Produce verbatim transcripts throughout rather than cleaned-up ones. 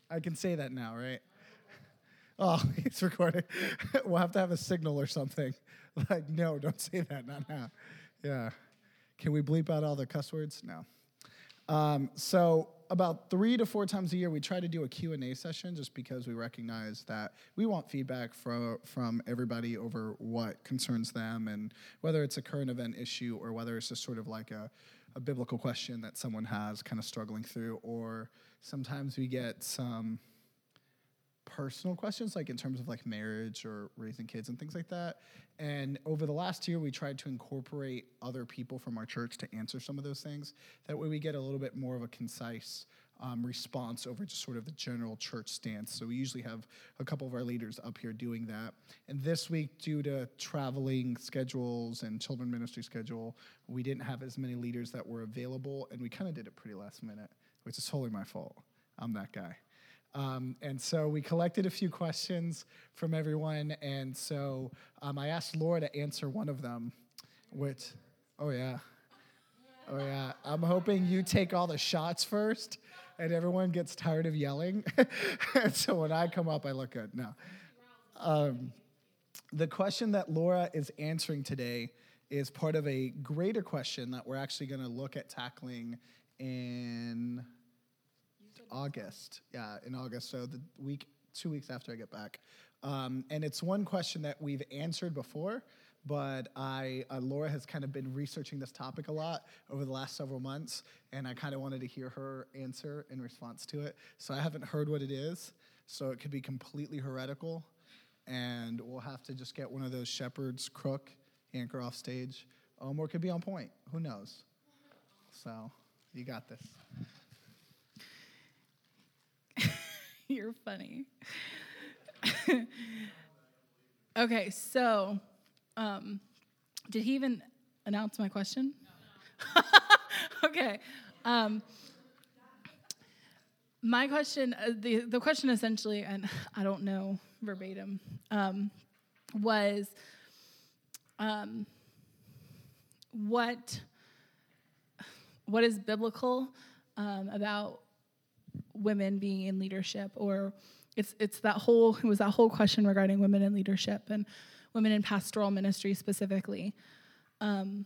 I can say that now, right? Oh, it's recording. We'll have to have a signal or something. Like, no, don't say that, not now. Yeah. Can we bleep out all the cuss words? No. Um, so about three to four times a year, we try to do a Q and A session just because we recognize that we want feedback from, from everybody over what concerns them, and whether it's a current event issue or whether it's just sort of like a, a biblical question that someone has kind of struggling through, or sometimes we get some personal questions, like in terms of like marriage or raising kids and things like that. And over the last year, we tried to incorporate other people from our church to answer some of those things. That way we get a little bit more of a concise um, response over just sort of the general church stance. So we usually have a couple of our leaders up here doing that. And this week, due to traveling schedules and children ministry schedule, we didn't have as many leaders that were available, and we kind of did it pretty last minute, which is totally my fault. I'm that guy. Um, and so we collected a few questions from everyone, and so um, I asked Laura to answer one of them, which, oh yeah, oh yeah, I'm hoping you take all the shots first, and everyone gets tired of yelling, and so when I come up, I look good. No. Um, the question that Laura is answering today is part of a greater question that we're actually going to look at tackling in August, yeah, in August, so the week, two weeks after I get back. Um, and it's one question that we've answered before, but I, uh, Laura has kind of been researching this topic a lot over the last several months, and I kind of wanted to hear her answer in response to it. So I haven't heard what it is, so it could be completely heretical, and we'll have to just get one of those shepherd's crook, anchor off stage, um, or it could be on point. Who knows? So you got this. You're funny. Okay, so um, did he even announce my question? No. Okay. Um, my question, uh, the, the question essentially, and I don't know verbatim, um, was um, what what is biblical um, about women being in leadership, or it's it's that whole it was that whole question regarding women in leadership and women in pastoral ministry specifically. Um,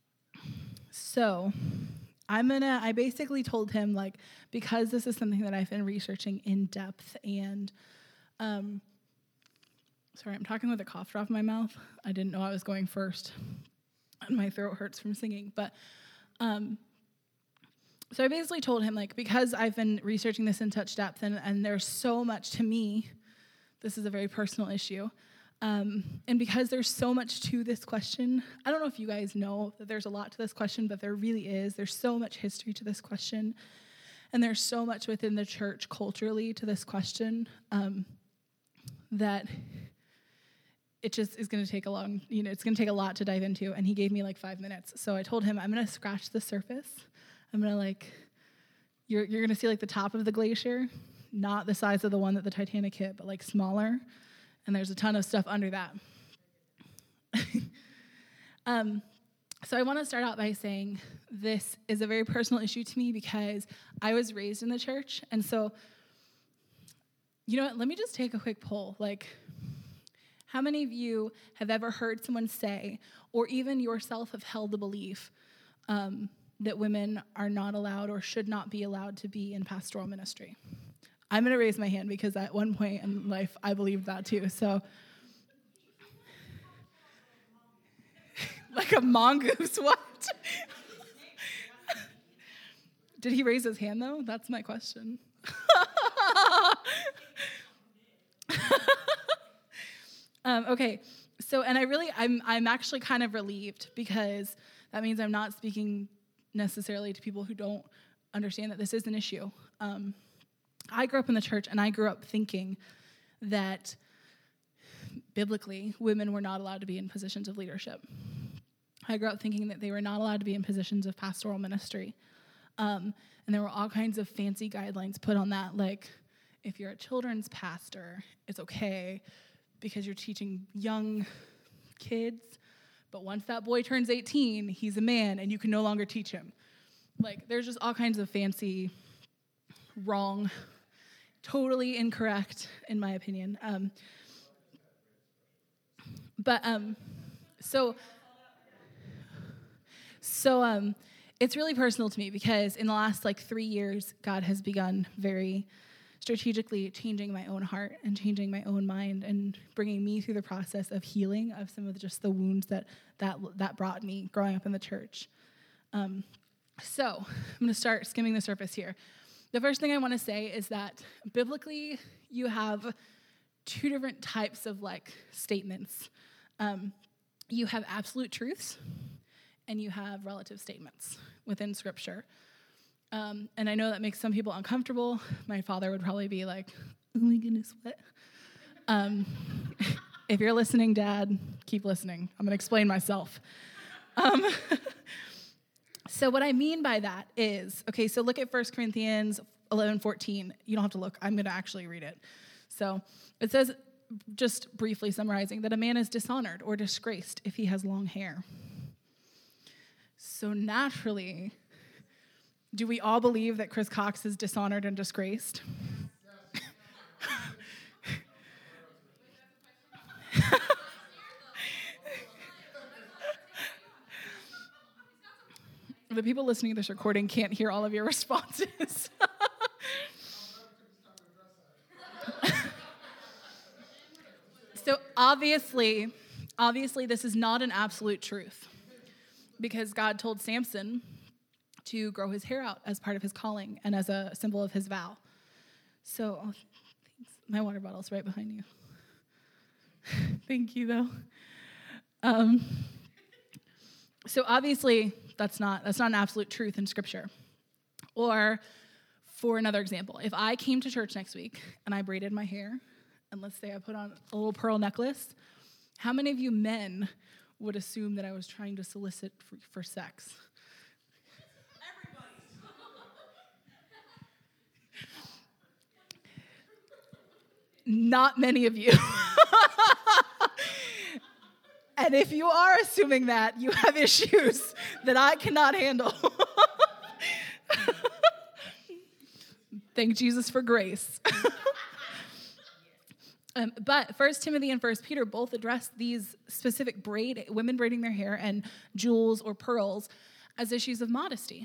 so I'm gonna I basically told him, like, because this is something that I've been researching in depth, and um, sorry, I'm talking with a cough drop in my mouth. I didn't know I was going first, and my throat hurts from singing, but um. So I basically told him, like, because I've been researching this in such depth, and, and there's so much to me, this is a very personal issue, um, and because there's so much to this question, I don't know if you guys know that there's a lot to this question, but there really is. There's so much history to this question, and there's so much within the church culturally to this question um, that it just is going to take a long, you know, it's going to take a lot to dive into, and he gave me like five minutes. So I told him, I'm going to scratch the surface. I'm going to, like, you're you're going to see, like, the top of the glacier, not the size of the one that the Titanic hit, but, like, smaller. And there's a ton of stuff under that. um, so I want to start out by saying this is a very personal issue to me because I was raised in the church. And so, you know what, let me just take a quick poll. Like, how many of you have ever heard someone say, or even yourself have held the belief, um, that women are not allowed or should not be allowed to be in pastoral ministry? I'm going to raise my hand because at one point in life, I believed that too. So, like a mongoose, what? Did he raise his hand, though? That's my question. um, okay, so, and I really, I'm, I'm actually kind of relieved because that means I'm not speaking necessarily to people who don't understand that this is an issue. Um, I grew up in the church, and I grew up thinking that biblically, women were not allowed to be in positions of leadership. I grew up thinking that they were not allowed to be in positions of pastoral ministry. Um, and there were all kinds of fancy guidelines put on that, like, if you're a children's pastor, it's okay because you're teaching young kids. But once that boy turns eighteen, he's a man, and you can no longer teach him. Like, there's just all kinds of fancy, wrong totally incorrect, in my opinion. Um, but um, so, so um, it's really personal to me because in the last like three years, God has begun very strategically changing my own heart and changing my own mind and bringing me through the process of healing of some of the, just the wounds that that that brought me growing up in the church. Um, so I'm going to start skimming the surface here. The first thing I want to say is that biblically, you have two different types of like statements. Um, you have absolute truths, and you have relative statements within Scripture. Um, and I know that makes some people uncomfortable. My father would probably be like, "Oh my goodness, what?" Um, if you're listening, Dad, keep listening. I'm going to explain myself. Um, So what I mean by that is, okay, so look at First Corinthians eleven fourteen. You don't have to look. I'm going to actually read it. So it says, just briefly summarizing, that a man is dishonored or disgraced if he has long hair. So naturally, do we all believe that Chris Cox is dishonored and disgraced? The people listening to this recording can't hear all of your responses. So obviously, obviously this is not an absolute truth because God told Samson to grow his hair out as part of his calling and as a symbol of his vow. So, oh, thanks. My water bottle's right behind you. Thank you, though. Um, so obviously, that's not that's not an absolute truth in Scripture. Or, for another example, if I came to church next week and I braided my hair, and let's say I put on a little pearl necklace, how many of you men would assume that I was trying to solicit for, for sex? Not many of you. And if you are assuming that, you have issues that I cannot handle. Thank Jesus for grace. um, but First Timothy and First Peter both address these specific braid, women braiding their hair and jewels or pearls as issues of modesty.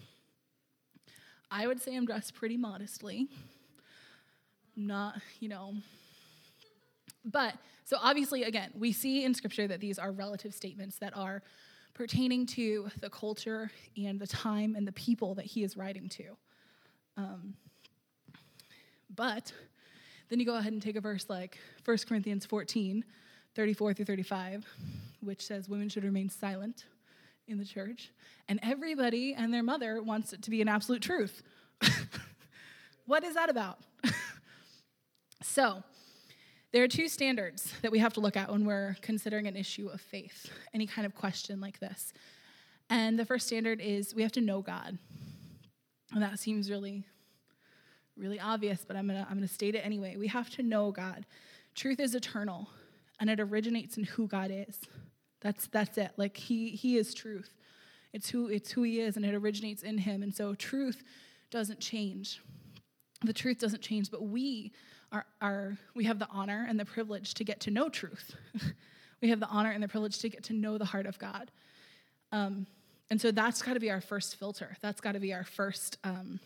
I would say I'm dressed pretty modestly. Not, you know. But, so obviously, again, we see in Scripture that these are relative statements that are pertaining to the culture and the time and the people that he is writing to. Um, but then you go ahead and take a verse like First Corinthians fourteen, thirty-four through thirty-five, which says women should remain silent in the church, and everybody and their mother wants it to be an absolute truth. What is that about? So, there are two standards that we have to look at when we're considering an issue of faith, any kind of question like this. And the first standard is we have to know God. And that seems really, really obvious, but I'm gonna I'm gonna state it anyway. We have to know God. Truth is eternal, and it originates in who God is. That's that's it. Like he he is truth. It's who it's who he is, and it originates in him. And so truth doesn't change. The truth doesn't change, but we are, are we have the honor and the privilege to get to know truth. We have the honor and the privilege to get to know the heart of God. Um, and so that's got to be our first filter. That's got to be our first um,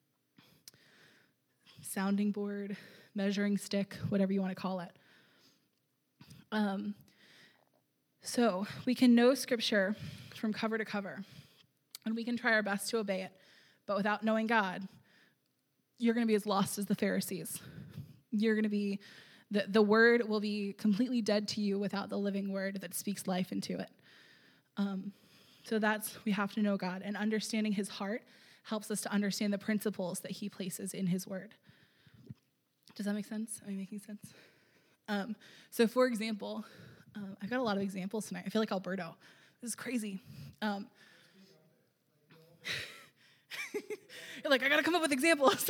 sounding board, measuring stick, whatever you want to call it. Um, so we can know Scripture from cover to cover, and we can try our best to obey it, but without knowing God, you're going to be as lost as the Pharisees. You're going to be, the, the word will be completely dead to you without the living word that speaks life into it. Um, so that's, we have to know God, and understanding his heart helps us to understand the principles that he places in his word. Does that make sense? Am I making sense? Um, so for example, um, I've got a lot of examples tonight. I feel like Alberto. This is crazy. Um, You're like, I got to come up with examples.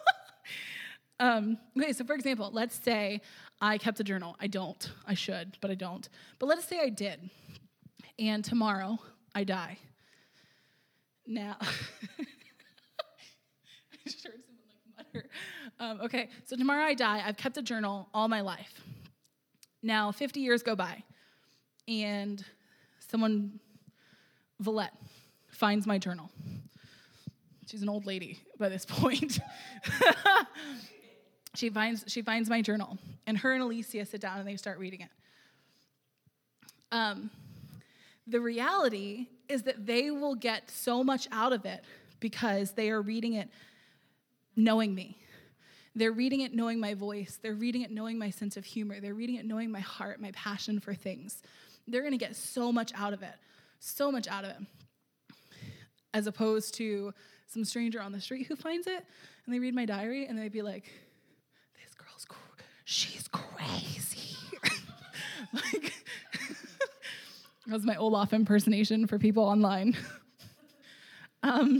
um, okay, so for example, let's say I kept a journal. I don't. I should, but I don't. But let's say I did, and tomorrow I die. Now, I just heard someone like mutter. um, okay, so tomorrow I die. I've kept a journal all my life. Now, fifty years go by, and someone, Valette, finds my journal. She's an old lady by this point. she finds she finds my journal, and her and Alicia sit down and they start reading it. Um, the reality is that they will get so much out of it because they are reading it knowing me. They're reading it knowing my voice. They're reading it knowing my sense of humor. They're reading it knowing my heart, my passion for things. They're going to get so much out of it, so much out of it, as opposed to some stranger on the street who finds it, and they read my diary, and they'd be like, this girl's, cr- she's crazy. Like, that was my Olaf impersonation for people online. um,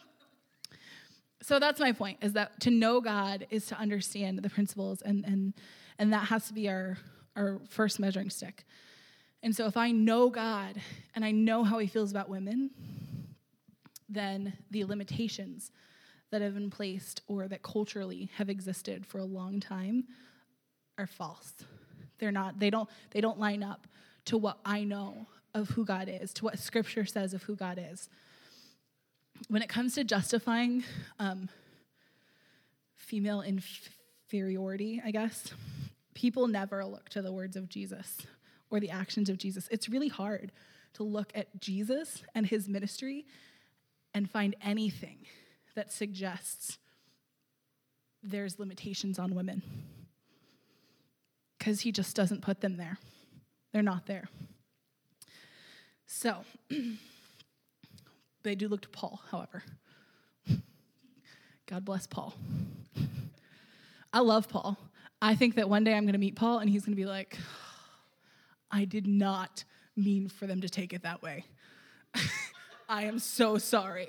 so that's my point, is that to know God is to understand the principles, and and and that has to be our, our first measuring stick. And so if I know God, and I know how he feels about women, then the limitations that have been placed or that culturally have existed for a long time are false. They're not, they don't, they don't line up to what I know of who God is, to what Scripture says of who God is. When it comes to justifying um, female inferiority, I guess, people never look to the words of Jesus or the actions of Jesus. It's really hard to look at Jesus and his ministry and find anything that suggests there's limitations on women, because he just doesn't put them there. They're not there. So, they do look to Paul, however. God bless Paul. I love Paul. I think that one day I'm going to meet Paul, and he's going to be like, I did not mean for them to take it that way. I am so sorry.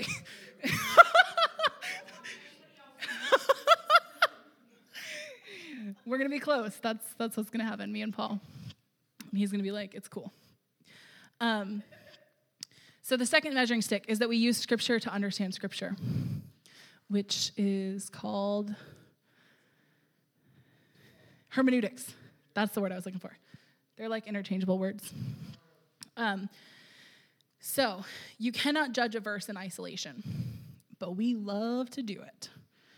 We're going to be close. That's that's what's going to happen, me and Paul. And he's going to be like, it's cool. Um, so the second measuring stick is that we use Scripture to understand Scripture, which is called hermeneutics. That's the word I was looking for. They're like interchangeable words. Um, so you cannot judge a verse in isolation, but we love to do it.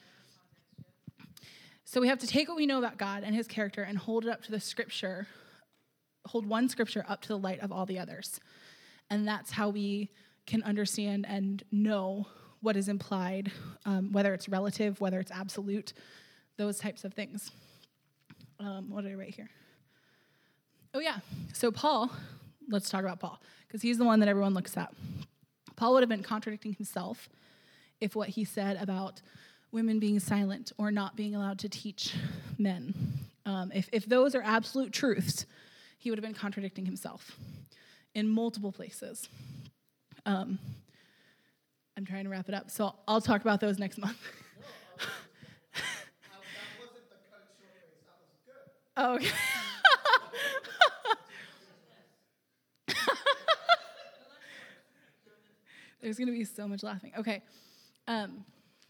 So we have to take what we know about God and his character and hold it up to the Scripture, hold one Scripture up to the light of all the others. And that's how we can understand and know what is implied, um, whether it's relative, whether it's absolute, those types of things. Um, what did I write here? Oh, yeah. So Paul, let's talk about Paul, because he's the one that everyone looks at. Paul would have been contradicting himself if what he said about women being silent or not being allowed to teach men, um, if, if those are absolute truths, he would have been contradicting himself in multiple places. Um, I'm trying to wrap it up, so I'll talk about those next month. Oh, okay. There's going to be so much laughing. Okay. Um,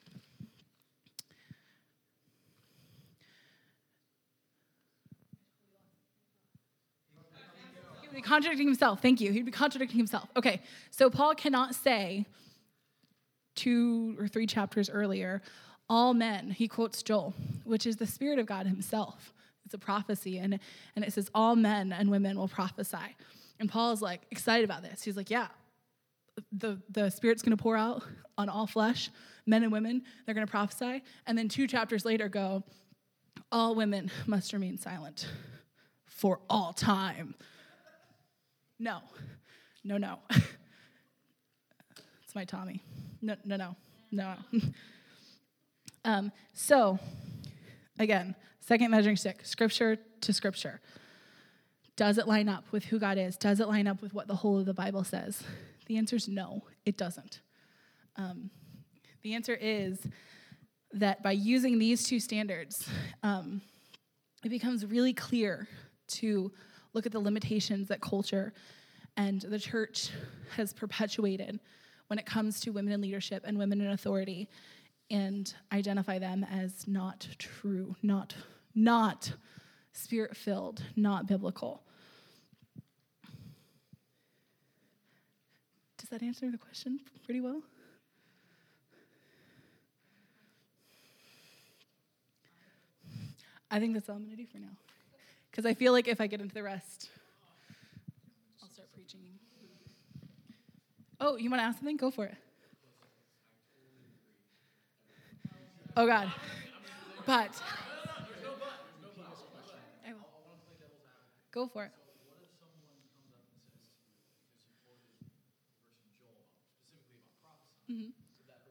he would be contradicting himself. Thank you. He'd be contradicting himself. Okay. So Paul cannot say two or three chapters earlier, all men. He quotes Joel, which is the Spirit of God himself. It's a prophecy, and, and it says all men and women will prophesy. And Paul is like excited about this. He's like, yeah, the, the Spirit's going to pour out on all flesh, men and women. They're going to prophesy. And then two chapters later go, all women must remain silent for all time. No, no, no. It's my Tommy. No, no, no, no. um, so, again, second measuring stick, Scripture to Scripture. Does it line up with who God is? Does it line up with what the whole of the Bible says? The answer is no, it doesn't. Um, the answer is that by using these two standards, um, it becomes really clear to look at the limitations that culture and the church has perpetuated when it comes to women in leadership and women in authority, and identify them as not true, not, not spirit-filled, not biblical. Does that answer the question pretty well? I think that's all I'm going to do for now. Because I feel like if I get into the rest, I'll start preaching. Oh, you want to ask something? Go for it. Oh, God. But. I will. Go for it. Mm-hmm.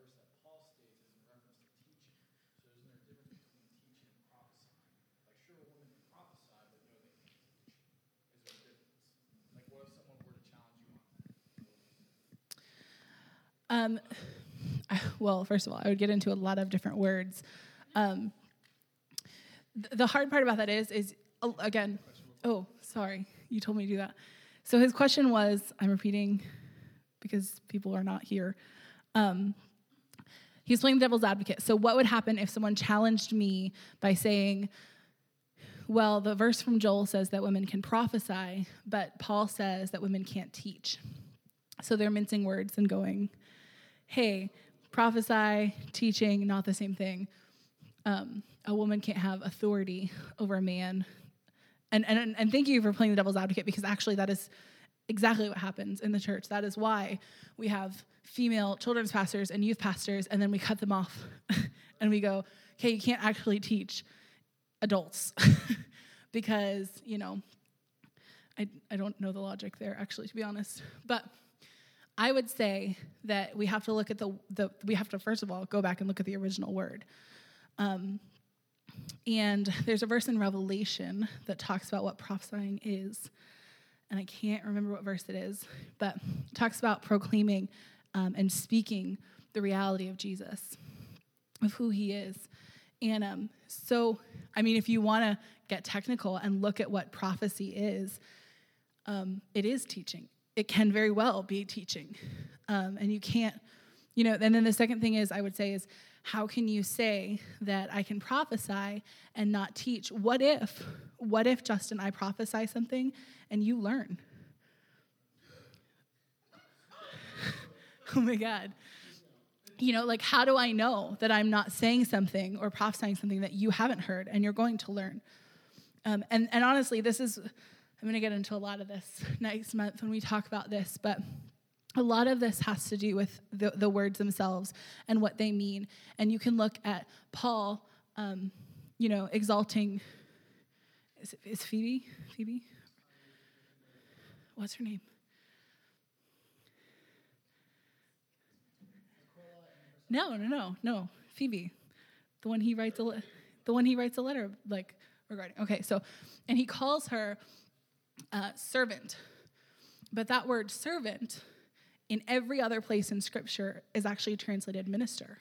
Um, well, first of all, I would get into a lot of different words. Um, th- the hard part about that is, is oh, again, oh, sorry, you told me to do that. So his question was, I'm repeating because people are not here. Um, he's playing the devil's advocate. So what would happen if someone challenged me by saying, well, the verse from Joel says that women can prophesy, but Paul says that women can't teach. So they're mincing words and going, hey, prophesy, teaching, not the same thing. Um, a woman can't have authority over a man. And, and and thank you for playing the devil's advocate, because actually that is exactly what happens in the church. That is why we have female children's pastors and youth pastors, and then we cut them off and we go, okay, you can't actually teach adults because, you know, I, I don't know the logic there, actually, to be honest. But I would say that we have to look at the, the we have to, first of all, go back and look at the original word. Um, and there's a verse in Revelation that talks about what prophesying is. And I can't remember what verse it is, but it talks about proclaiming um, and speaking the reality of Jesus, of who he is. And um, so, I mean, if you want to get technical and look at what prophecy is, um, it is teaching. It can very well be teaching. Um, and you can't, you know, and then the second thing is, I would say is, how can you say that I can prophesy and not teach? What if, what if, Justin, I prophesy something and you learn? Oh my God. You know, like, how do I know that I'm not saying something or prophesying something that you haven't heard and you're going to learn? Um, and, and honestly, this is, I'm going to get into a lot of this next month when we talk about this, but a lot of this has to do with the, the words themselves and what they mean. And you can look at Paul, um, you know, exalting, is, it, is Phoebe? Phoebe? What's her name? No, no, no, no, Phoebe, the one he writes a, le- the one he writes a letter like regarding. Okay, so, and he calls her uh, servant, but that word servant in every other place in Scripture is actually translated minister.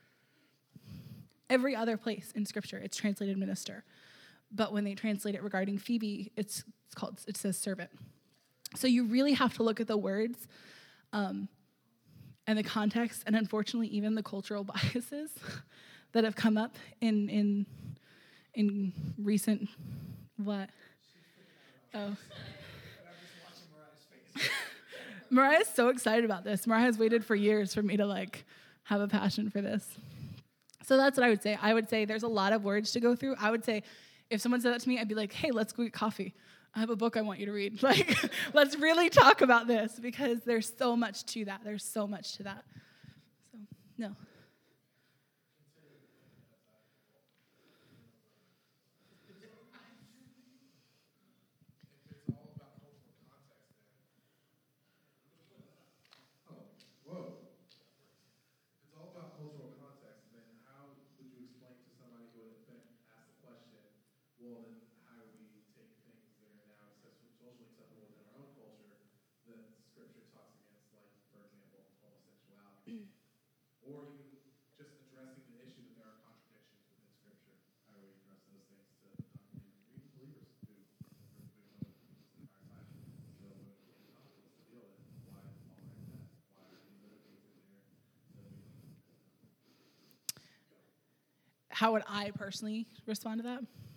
Every other place in Scripture, it's translated minister, but when they translate it regarding Phoebe, it's, it's called it says servant. So you really have to look at the words. Um, And the context, and unfortunately, even the cultural biases that have come up in in in recent what? Oh, Mariah's so excited about this. Mariah's waited for years for me to like have a passion for this. So that's what I would say. I would say there's a lot of words to go through. I would say if someone said that to me, I'd be like, hey, let's go get coffee. I have a book I want you to read. Like, let's really talk about this because there's so much to that. There's so much to that. So, no. how would I personally respond to that?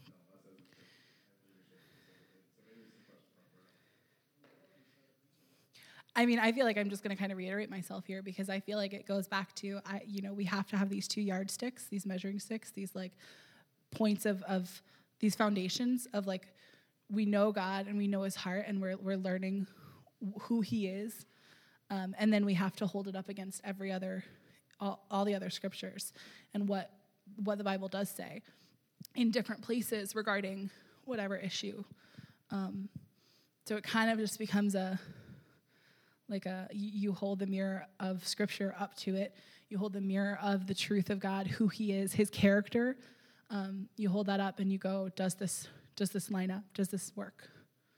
I mean, I feel like I'm just going to kind of reiterate myself here because I feel like it goes back to, I, you know, we have to have these two yardsticks, these measuring sticks, these like points of, of these foundations of like, we know God and we know his heart and we're, we're learning who he is. Um, and then we have to hold it up against every other, all, all the other scriptures and what, what the Bible does say in different places regarding whatever issue. Um, so it kind of just becomes a, like a, you hold the mirror of scripture up to it. You hold the mirror of the truth of God, who he is, his character. Um, you hold that up and you go, does this, does this line up? Does this work?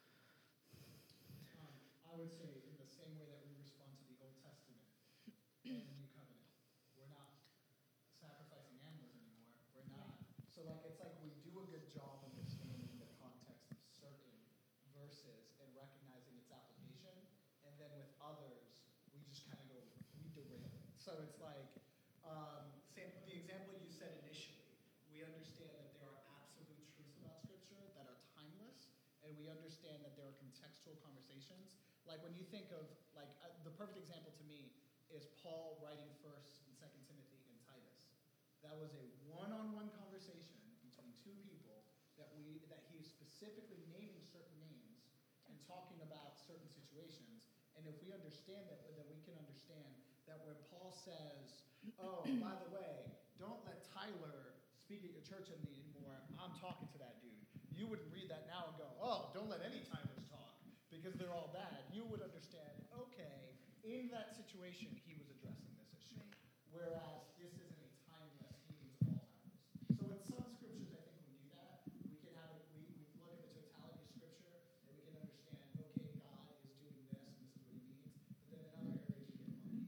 Um, I would say in the same way that we respond to the Old Testament and the New Covenant. We're not sacrificing animals anymore. We're not. So like it's like we do a good job understanding the context of certain verses and recognizing its application. And then with others, we just kind of go, we derail it. So it's like, um, same, the example you said initially, we understand that there are absolute truths about Scripture that are timeless, and we understand that there are contextual conversations. Like when you think of, like, uh, the perfect example to me is Paul writing First and Second Timothy and Titus. That was a one-on-one conversation between two people that we that he is specifically naming certain names and talking about certain situations. And if we understand that, then we can understand that when Paul says, oh, by the way, don't let Tyler speak at your church anymore, I'm talking to that dude. You wouldn't read that now and go, oh, don't let any Tylers talk because they're all bad. You would understand, okay, in that situation, he was addressing this issue. Whereas this isn't a timeless, he means all timeless. So in some scriptures, I think we do that. We can have it, we, we look at the totality of scripture and we can understand, okay, God is doing this and this is what he means. But then in other areas, we get funky.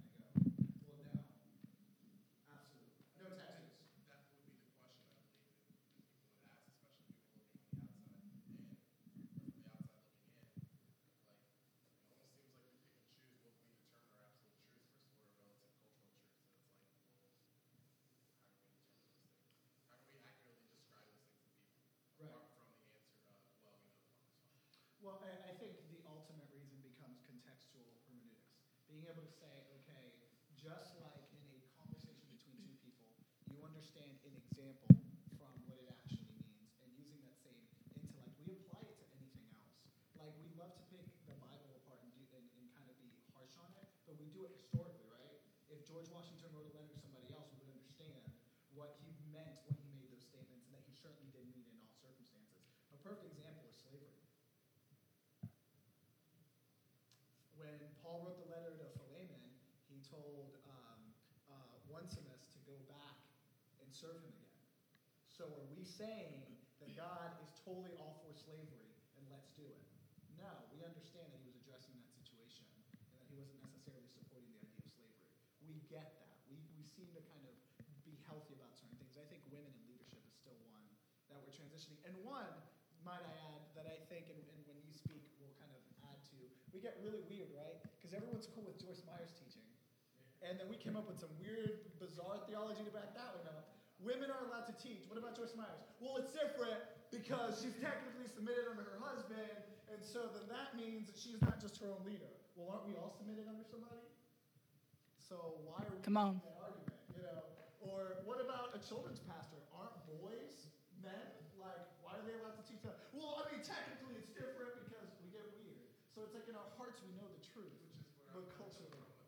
We kind of go, well, no. Absolutely. No tattoos. That would be the question I believe that people would ask, especially people looking on the outside in, or from the outside looking in. Like, it almost seems like we pick and choose what we determine are absolute truths versus what are relative cultural truths. And it's like, well, how do we determine those things? How do we accurately describe those things to people? Right. Apart from the answer of, well, we know the Father's fine. Well, I, I think the ultimate reason becomes contextual hermeneutics. Being able to say, okay, just like in a conversation between two people, you understand an example from what it actually means, and using that same intellect, we apply it to anything else. Like, we love to pick the Bible apart and, do, and, and kind of be harsh on it, but we do it historically, right? If George Washington wrote a letter to somebody else, we would understand what he meant when he made those statements, and that he certainly didn't mean it in all circumstances. A perfect example is slavery. When Paul wrote the letter to Philemon, he told um, uh, Onesimus to go back and serve him again. So are we saying that God is totally all for slavery and let's do it? No, we understand that he was addressing that situation and that he wasn't necessarily supporting the idea of slavery. We get that. We, we seem to kind of be healthy about certain things. I think women in leadership is still one that we're transitioning. And one, might I add, that I think, and, and when you speak, we'll kind of add to, we get really weird, right? Because everyone's cool with Joyce Meyer's teaching. And then we came up with some weird, bizarre theology to back that one up. Women are allowed to teach. What about Joyce Myers? Well, it's different because she's technically submitted under her husband, and so then that means that she's not just her own leader. Well, aren't we all submitted under somebody? So why are we Come on. making that argument? You know? Or what about a children's pastor? Aren't boys men? Like, why are they allowed to teach that? Well, I mean, technically it's different because we get weird. So it's like in our hearts we know the truth, which is but culturally.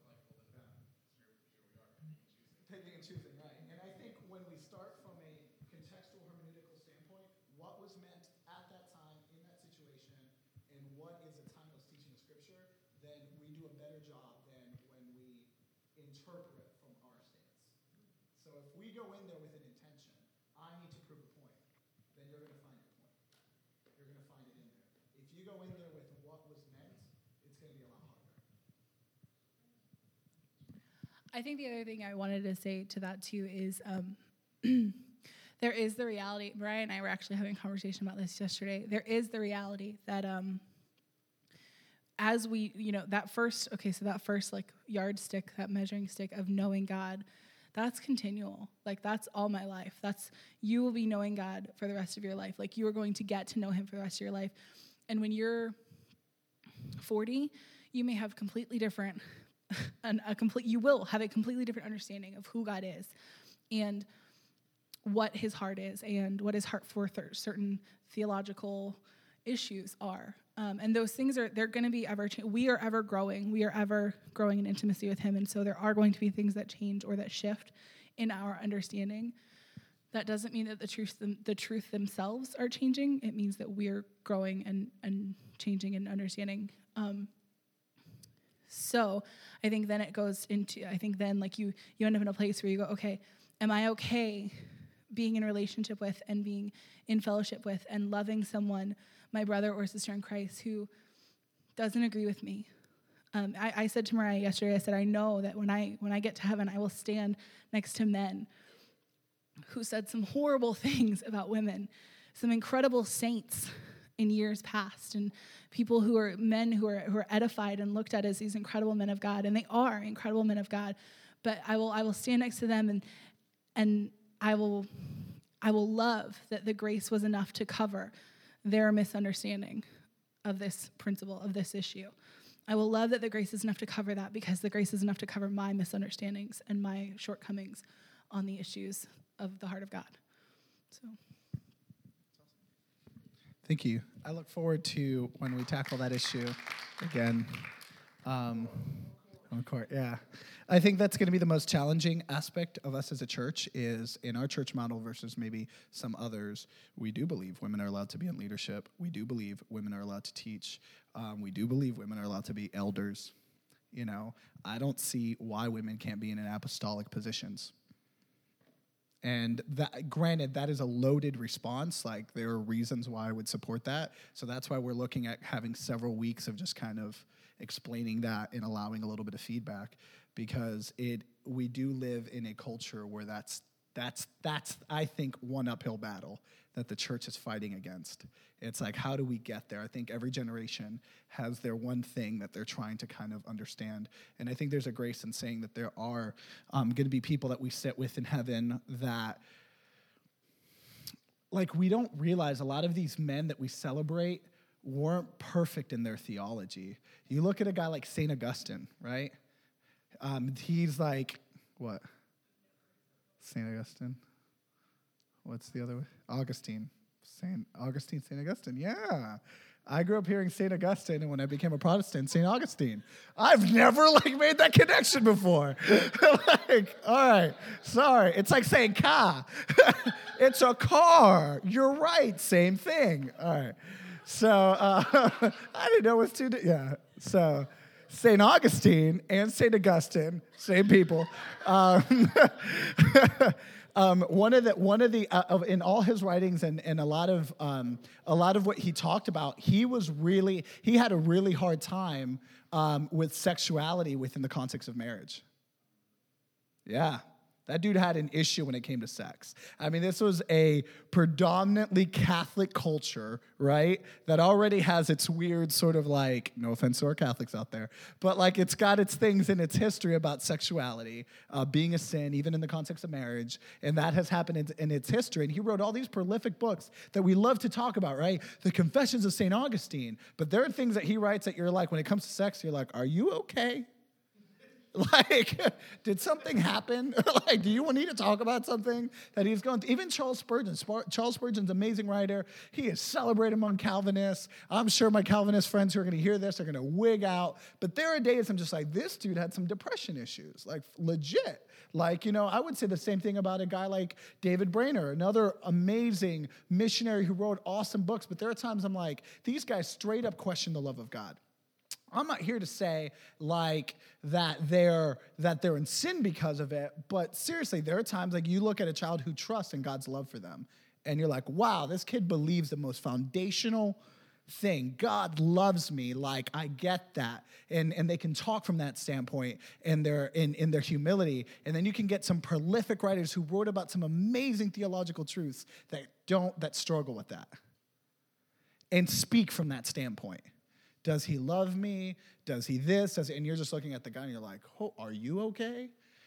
Picking and choosing, right. And I think when we start from a contextual hermeneutical standpoint, what was meant at that time in that situation and what is a timeless teaching of Scripture, then we do a better job than when we interpret from our stance. So if we go in there with an intention, I need to prove a point, then you're going to find your point. You're going to find it in there. If you go in there with what was meant, it's going to be a lot harder. I think the other thing I wanted to say to that too is um, there is the reality. Brian and I were actually having a conversation about this yesterday. There is the reality that um, as we, you know, that first, okay, so that first like yardstick, that measuring stick of knowing God, that's continual. Like, that's all my life. That's, you will be knowing God for the rest of your life. Like, you are going to get to know him for the rest of your life. And when you're forty, you may have completely different, an, a complete, you will have a completely different understanding of who God is and what his heart is and what his heart for th- certain theological issues are. Um, and those things are, they're going to be ever, cha- we are ever growing. We are ever growing in intimacy with him. And so there are going to be things that change or that shift in our understanding. That doesn't mean that the truth, the truth themselves are changing. It means that we're growing and, and changing and understanding. Um, so I think then it goes into, I think then like you, you end up in a place where you go, okay, am I okay being in a relationship with and being in fellowship with and loving someone, my brother or sister in Christ, who doesn't agree with me? Um, I, I said to Mariah yesterday, I said, I know that when I when I get to heaven, I will stand next to men who said some horrible things about women, some incredible saints in years past, and people who are men who are who are edified and looked at as these incredible men of God, and they are incredible men of God. But I will I will stand next to them, and and I will I will love that the grace was enough to cover their misunderstanding of this principle, of this issue. I will love that the grace is enough to cover that, because the grace is enough to cover my misunderstandings and my shortcomings on the issues of the heart of God. So, Thank you. I look forward to when we tackle that issue again um, on the court. Yeah. I think that's going to be the most challenging aspect of us as a church is in our church model versus maybe some others. We do believe women are allowed to be in leadership. We do believe women are allowed to teach. Um, we do believe women are allowed to be elders. You know, I don't see why women can't be in an apostolic positions. And that, granted, that is a loaded response. Like, there are reasons why I would support that. So that's why we're looking at having several weeks of just kind of explaining that and allowing a little bit of feedback, because it we do live in a culture where that's that's that's I think one uphill battle that the church is fighting against. It's like, how do we get there? I think every generation has their one thing that they're trying to kind of understand. And I think there's a grace in saying that there are um, going to be people that we sit with in heaven that, like, we don't realize a lot of these men that we celebrate weren't perfect in their theology. You look at a guy like Saint Augustine, right? Um, he's like, what? Saint Augustine? What's the other way? Augustine. Saint Augustine, Saint Augustine. Yeah. I grew up hearing Saint Augustine, and when I became a Protestant, Saint Augustine. I've never, like, made that connection before. Like, all right, sorry. It's like saying car. It's a car. You're right. Same thing. All right. So uh, I didn't know it was two. Di- yeah. So Saint Augustine and Saint Augustine, same people. Um, um, one of the one of the uh, of, in all his writings and, and a lot of um, a lot of what he talked about, he was really he had a really hard time um, with sexuality within the context of marriage. Yeah. That dude had an issue when it came to sex. I mean, this was a predominantly Catholic culture, right? That already has its weird sort of like, no offense to our Catholics out there, but like it's got its things in its history about sexuality, uh, being a sin, even in the context of marriage. And that has happened in, in its history. And he wrote all these prolific books that we love to talk about, right? The Confessions of Saint Augustine. But there are things that he writes that you're like, when it comes to sex, you're like, are you okay? Like, did something happen? Like, do you need to talk about something that he's going through? Even Charles Spurgeon. Spar- Charles Spurgeon's an amazing writer. He is celebrated among Calvinists. I'm sure my Calvinist friends who are going to hear this are going to wig out. But there are days I'm just like, this dude had some depression issues, like legit. Like, you know, I would say the same thing about a guy like David Brainerd, another amazing missionary who wrote awesome books. But there are times I'm like, these guys straight up question the love of God. I'm not here to say like that they're that they're in sin because of it, but seriously, there are times like you look at a child who trusts in God's love for them, and you're like, wow, this kid believes the most foundational thing. God loves me, like I get that. And and they can talk from that standpoint and their in, in their humility. And then you can get some prolific writers who wrote about some amazing theological truths that don't that struggle with that. And speak from that standpoint. Does he love me? Does he this? Does he, and you're just looking at the guy and you're like, oh, are you okay?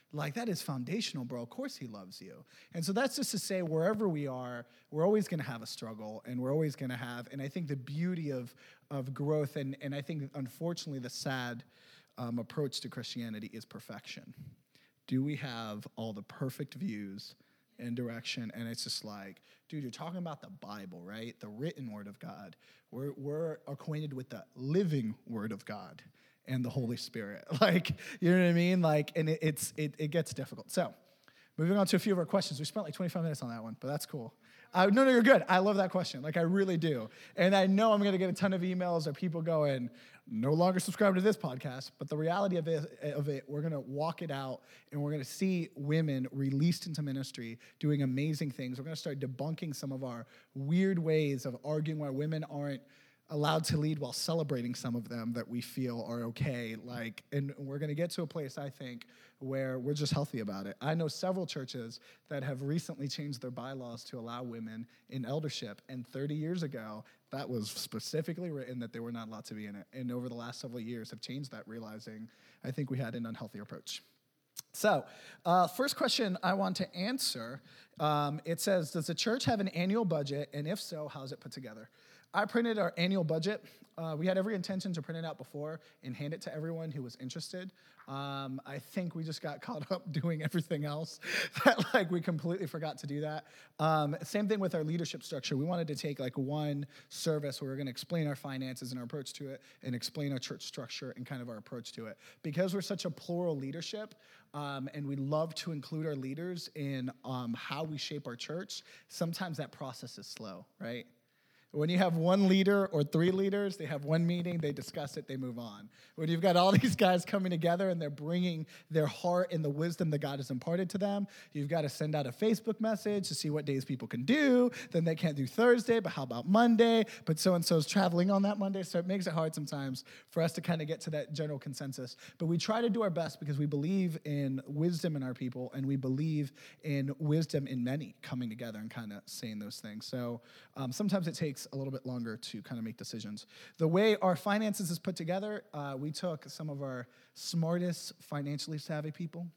Like, that is foundational, bro. Of course he loves you. And so that's just to say, wherever we are, we're always going to have a struggle, and we're always going to have, and I think the beauty of of growth, and, and I think, unfortunately, the sad um, approach to Christianity is perfection. Do we have all the perfect views and direction? And it's just like, dude, you're talking about the Bible, right? The written word of God. We're, we're acquainted with the living word of God and the Holy Spirit. Like, you know what I mean? Like, and it, it's it, it gets difficult. So, moving on to a few of our questions. We spent like twenty-five minutes on that one, but that's cool. Uh, no, no, you're good. I love that question. Like, I really do. And I know I'm going to get a ton of emails or people going, no longer subscribe to this podcast. But the reality of it, of it we're going to walk it out, and we're going to see women released into ministry doing amazing things. We're going to start debunking some of our weird ways of arguing why women aren't allowed to lead while celebrating some of them that we feel are okay. Like, and we're going to get to a place, I think, where we're just healthy about it. I know several churches that have recently changed their bylaws to allow women in eldership, and thirty years ago, that was specifically written that they were not allowed to be in it. And over the last several years have changed that, realizing I think we had an unhealthy approach. So, uh, first question I want to answer, um, it says, does the church have an annual budget? And if so, how's it put together? I printed our annual budget. Uh, we had every intention to print it out before and hand it to everyone who was interested. Um, I think we just got caught up doing everything else that like we completely forgot to do that. Um, same thing with our leadership structure. We wanted to take like one service where we're going to explain our finances and our approach to it, and explain our church structure and kind of our approach to it. Because we're such a plural leadership, um, and we love to include our leaders in um, how we shape our church, sometimes that process is slow, right? When you have one leader or three leaders, they have one meeting, they discuss it, they move on. When you've got all these guys coming together and they're bringing their heart and the wisdom that God has imparted to them, you've got to send out a Facebook message to see what days people can do. Then they can't do Thursday, but how about Monday? But so-and-so's traveling on that Monday, so it makes it hard sometimes for us to kind of get to that general consensus. But we try to do our best because we believe in wisdom in our people, and we believe in wisdom in many coming together and kind of saying those things. So um, sometimes it takes a little bit longer to kind of make decisions. The way our finances is put together, uh, we took some of our smartest financially savvy people,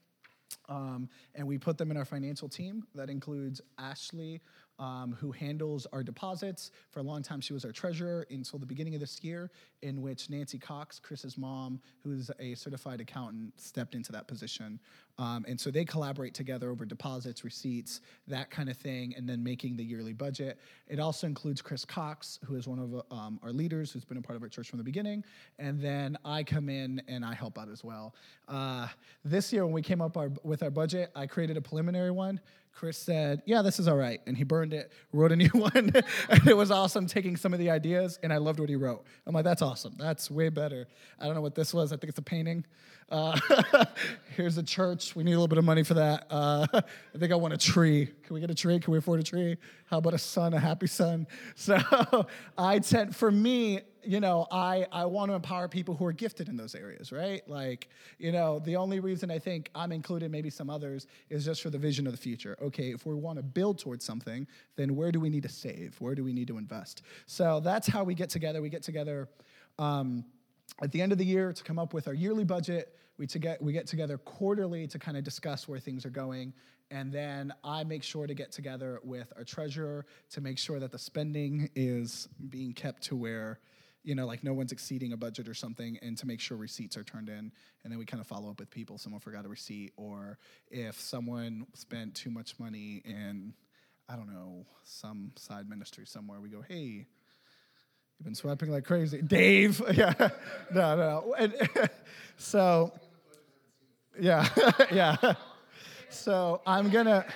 um, and we put them in our financial team. That includes Ashley, um, who handles our deposits. For a long time, she was our treasurer until the beginning of this year, in which Nancy Cox, Chris's mom, who's a certified accountant, stepped into that position. Um, and so they collaborate together over deposits, receipts, that kind of thing, and then making the yearly budget. It also includes Chris Cox, who is one of um, our leaders, who's been a part of our church from the beginning. And then I come in and I help out as well. Uh, this year, when we came up our, with our budget, I created a preliminary one. Chris said, yeah, this is all right. And he burned it, wrote a new one. And it was awesome, taking some of the ideas, and I loved what he wrote. I'm like, that's awesome. That's way better. I don't know what this was. I think it's a painting. Uh, here's a church. We need a little bit of money for that. Uh, I think I want a tree. Can we get a tree? Can we afford a tree? How about a son, a happy son? So I tend, for me, you know, I, I want to empower people who are gifted in those areas, right? Like, you know, the only reason I think I'm included, maybe some others, is just for the vision of the future. Okay, if we want to build towards something, then where do we need to save? Where do we need to invest? So that's how we get together. We get together um, at the end of the year to come up with our yearly budget. We, to get, we get together quarterly to kind of discuss where things are going. And then I make sure to get together with our treasurer to make sure that the spending is being kept to where, you know, like no one's exceeding a budget or something, and to make sure receipts are turned in. And then we kind of follow up with people. Someone forgot a receipt, or if someone spent too much money in, I don't know, some side ministry somewhere, we go, hey, you've been swiping like crazy. Dave. Yeah. No, no. And, so, yeah. Yeah. So I'm going to...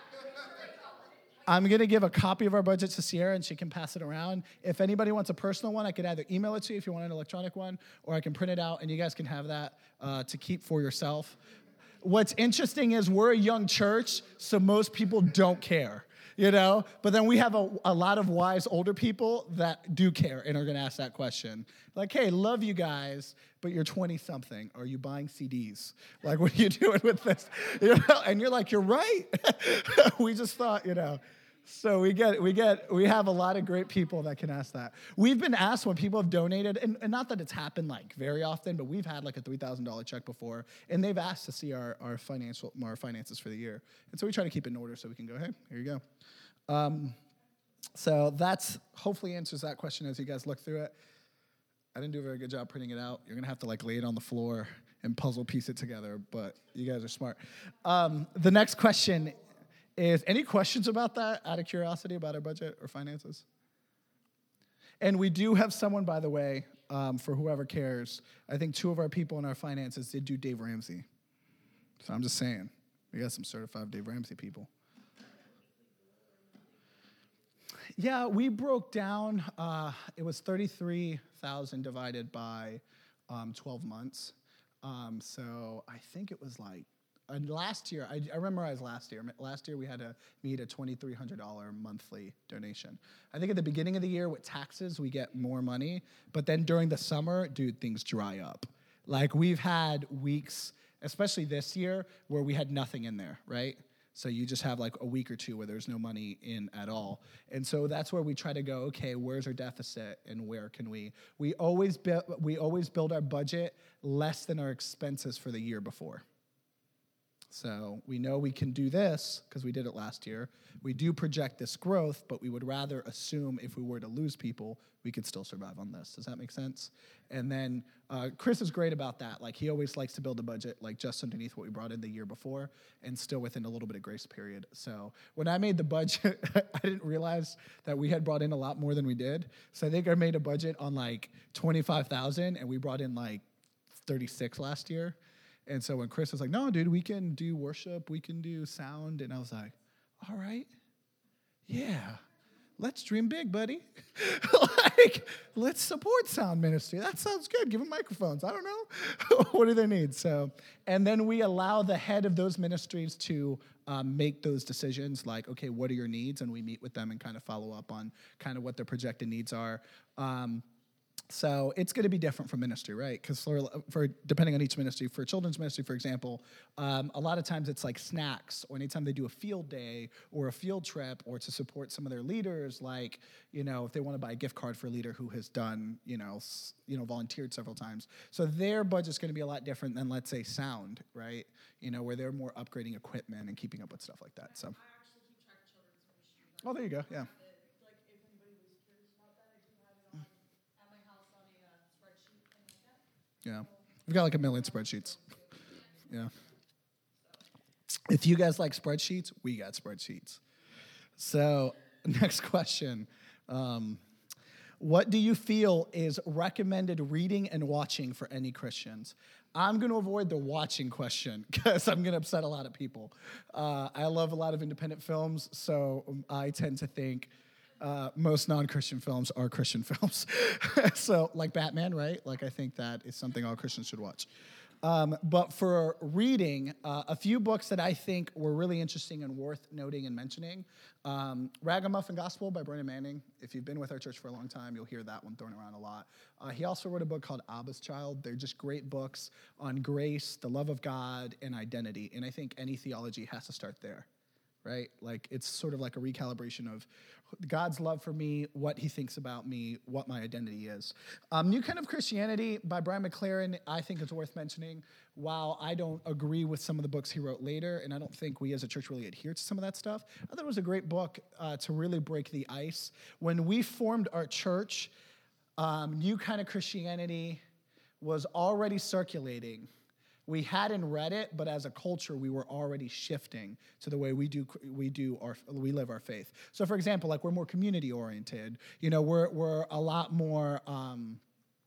I'm going to give a copy of our budget to Sierra, and she can pass it around. If anybody wants a personal one, I could either email it to you if you want an electronic one, or I can print it out, and you guys can have that uh, to keep for yourself. What's interesting is we're a young church, so most people don't care, you know? But then we have a, a lot of wise older people that do care and are going to ask that question. Like, hey, love you guys, but you're twenty-something. Are you buying C Ds? Like, what are you doing with this? You know? And you're like, you're right. We just thought, you know. So we get, we get, we have a lot of great people that can ask that. We've been asked when people have donated, and, and not that it's happened like very often, but we've had like a three thousand dollars check before, and they've asked to see our, our financial, our finances for the year. And so we try to keep it in order so we can go, hey, here you go. Um, so that's hopefully answers that question as you guys look through it. I didn't do a very good job printing it out. You're gonna have to like lay it on the floor and puzzle piece it together, but you guys are smart. Um, the next question is, any questions about that, out of curiosity, about our budget or finances? And we do have someone, by the way, um, for whoever cares. I think two of our people in our finances did do Dave Ramsey. So I'm just saying, we got some certified Dave Ramsey people. Yeah, we broke down, uh, it was thirty-three thousand divided by um, twelve months. Um, so I think it was like, uh, last year, I, I memorized last year. Last year we had to meet a twenty-three hundred dollars monthly donation. I think at the beginning of the year with taxes, we get more money. But then during the summer, dude, things dry up. Like we've had weeks, especially this year, where we had nothing in there, right? So you just have like a week or two where there's no money in at all. And so that's where we try to go, okay, where's our deficit and where can we? We always, bu- we always build our budget less than our expenses for the year before. So we know we can do this because we did it last year. We do project this growth, but we would rather assume if we were to lose people, we could still survive on this. Does that make sense? And then uh, Chris is great about that. Like he always likes to build a budget like just underneath what we brought in the year before and still within a little bit of grace period. So when I made the budget, I didn't realize that we had brought in a lot more than we did. So I think I made a budget on like twenty-five thousand and we brought in like thirty-six last year. And so when Chris was like, no, dude, we can do worship, we can do sound. And I was like, all right, yeah, let's dream big, buddy. Like, let's support sound ministry. That sounds good. Give them microphones. I don't know. What do they need? So, and then we allow the head of those ministries to um, make those decisions like, okay, what are your needs? And we meet with them and kind of follow up on kind of what their projected needs are. Um, So it's going to be different from ministry, right? Because for, for depending on each ministry, for children's ministry, for example, um, a lot of times it's like snacks, or anytime they do a field day or a field trip, or to support some of their leaders, like you know, if they want to buy a gift card for a leader who has done, you know, s- you know, volunteered several times. So their budget's going to be a lot different than, let's say, sound, right? You know, where they're more upgrading equipment and keeping up with stuff like that. So. I actually keep track of children's ministry. Oh, there you go. Yeah. Like, if anybody was curious about that, I do have it on, at my house on a uh, spreadsheet, thing like that. Yeah. We've got like a million spreadsheets. Yeah. If you guys like spreadsheets, we got spreadsheets. So, next question. Um, what do you feel is recommended reading and watching for any Christians? I'm going to avoid the watching question because I'm going to upset a lot of people. Uh, I love a lot of independent films, so I tend to think uh, most non-Christian films are Christian films. So, like Batman, right? Like, I think that is something all Christians should watch. Um, but for reading, uh, a few books that I think were really interesting and worth noting and mentioning. Um, Ragamuffin Gospel by Brennan Manning. If you've been with our church for a long time, you'll hear that one thrown around a lot. Uh, he also wrote a book called Abba's Child. They're just great books on grace, the love of God, and identity. And I think any theology has to start there, right? Like, it's sort of like a recalibration of God's love for me, what he thinks about me, what my identity is. Um, New Kind of Christianity by Brian McLaren, I think is worth mentioning. While I don't agree with some of the books he wrote later, and I don't think we as a church really adhere to some of that stuff, I thought it was a great book uh, to really break the ice. When we formed our church, um, New Kind of Christianity was already circulating. We hadn't read it, but as a culture, we were already shifting to the way we do we do our we live our faith. So, for example, like we're more community oriented. You know, we're we're a lot more. Um,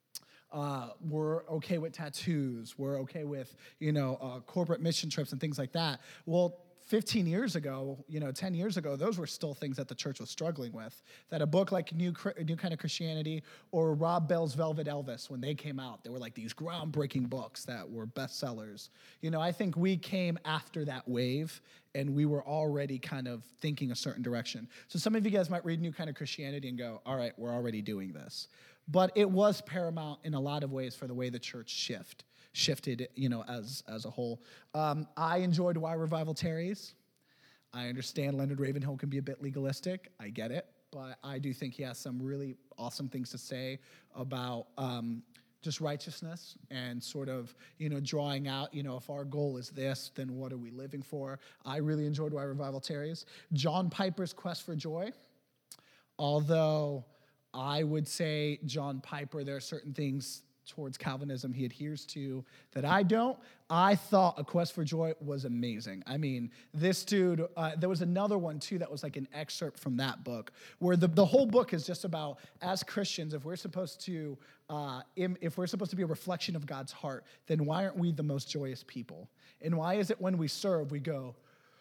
uh, we're okay with tattoos. We're okay with you know uh, corporate mission trips and things like that. Well, fifteen years ago, you know, ten years ago, those were still things that the church was struggling with. That a book like New New Kind of Christianity or Rob Bell's Velvet Elvis, when they came out, they were like these groundbreaking books that were bestsellers. You know, I think we came after that wave, and we were already kind of thinking a certain direction. So some of you guys might read New Kind of Christianity and go, all right, we're already doing this. But it was paramount in a lot of ways for the way the church shift. shifted, you know, as as a whole. Um, I enjoyed Why Revival Tarries. I understand Leonard Ravenhill can be a bit legalistic. I get it. But I do think he has some really awesome things to say about um, just righteousness and sort of, you know, drawing out, you know, if our goal is this, then what are we living for? I really enjoyed Why Revival Tarries. John Piper's Quest for Joy. Although I would say John Piper, there are certain things towards Calvinism he adheres to that I don't. I thought A Quest for Joy was amazing. I mean, this dude, uh, there was another one too that was like an excerpt from that book where the, the whole book is just about, as Christians, if we're supposed to, uh, im- if we're supposed to be a reflection of God's heart, then why aren't we the most joyous people? And why is it when we serve, we go,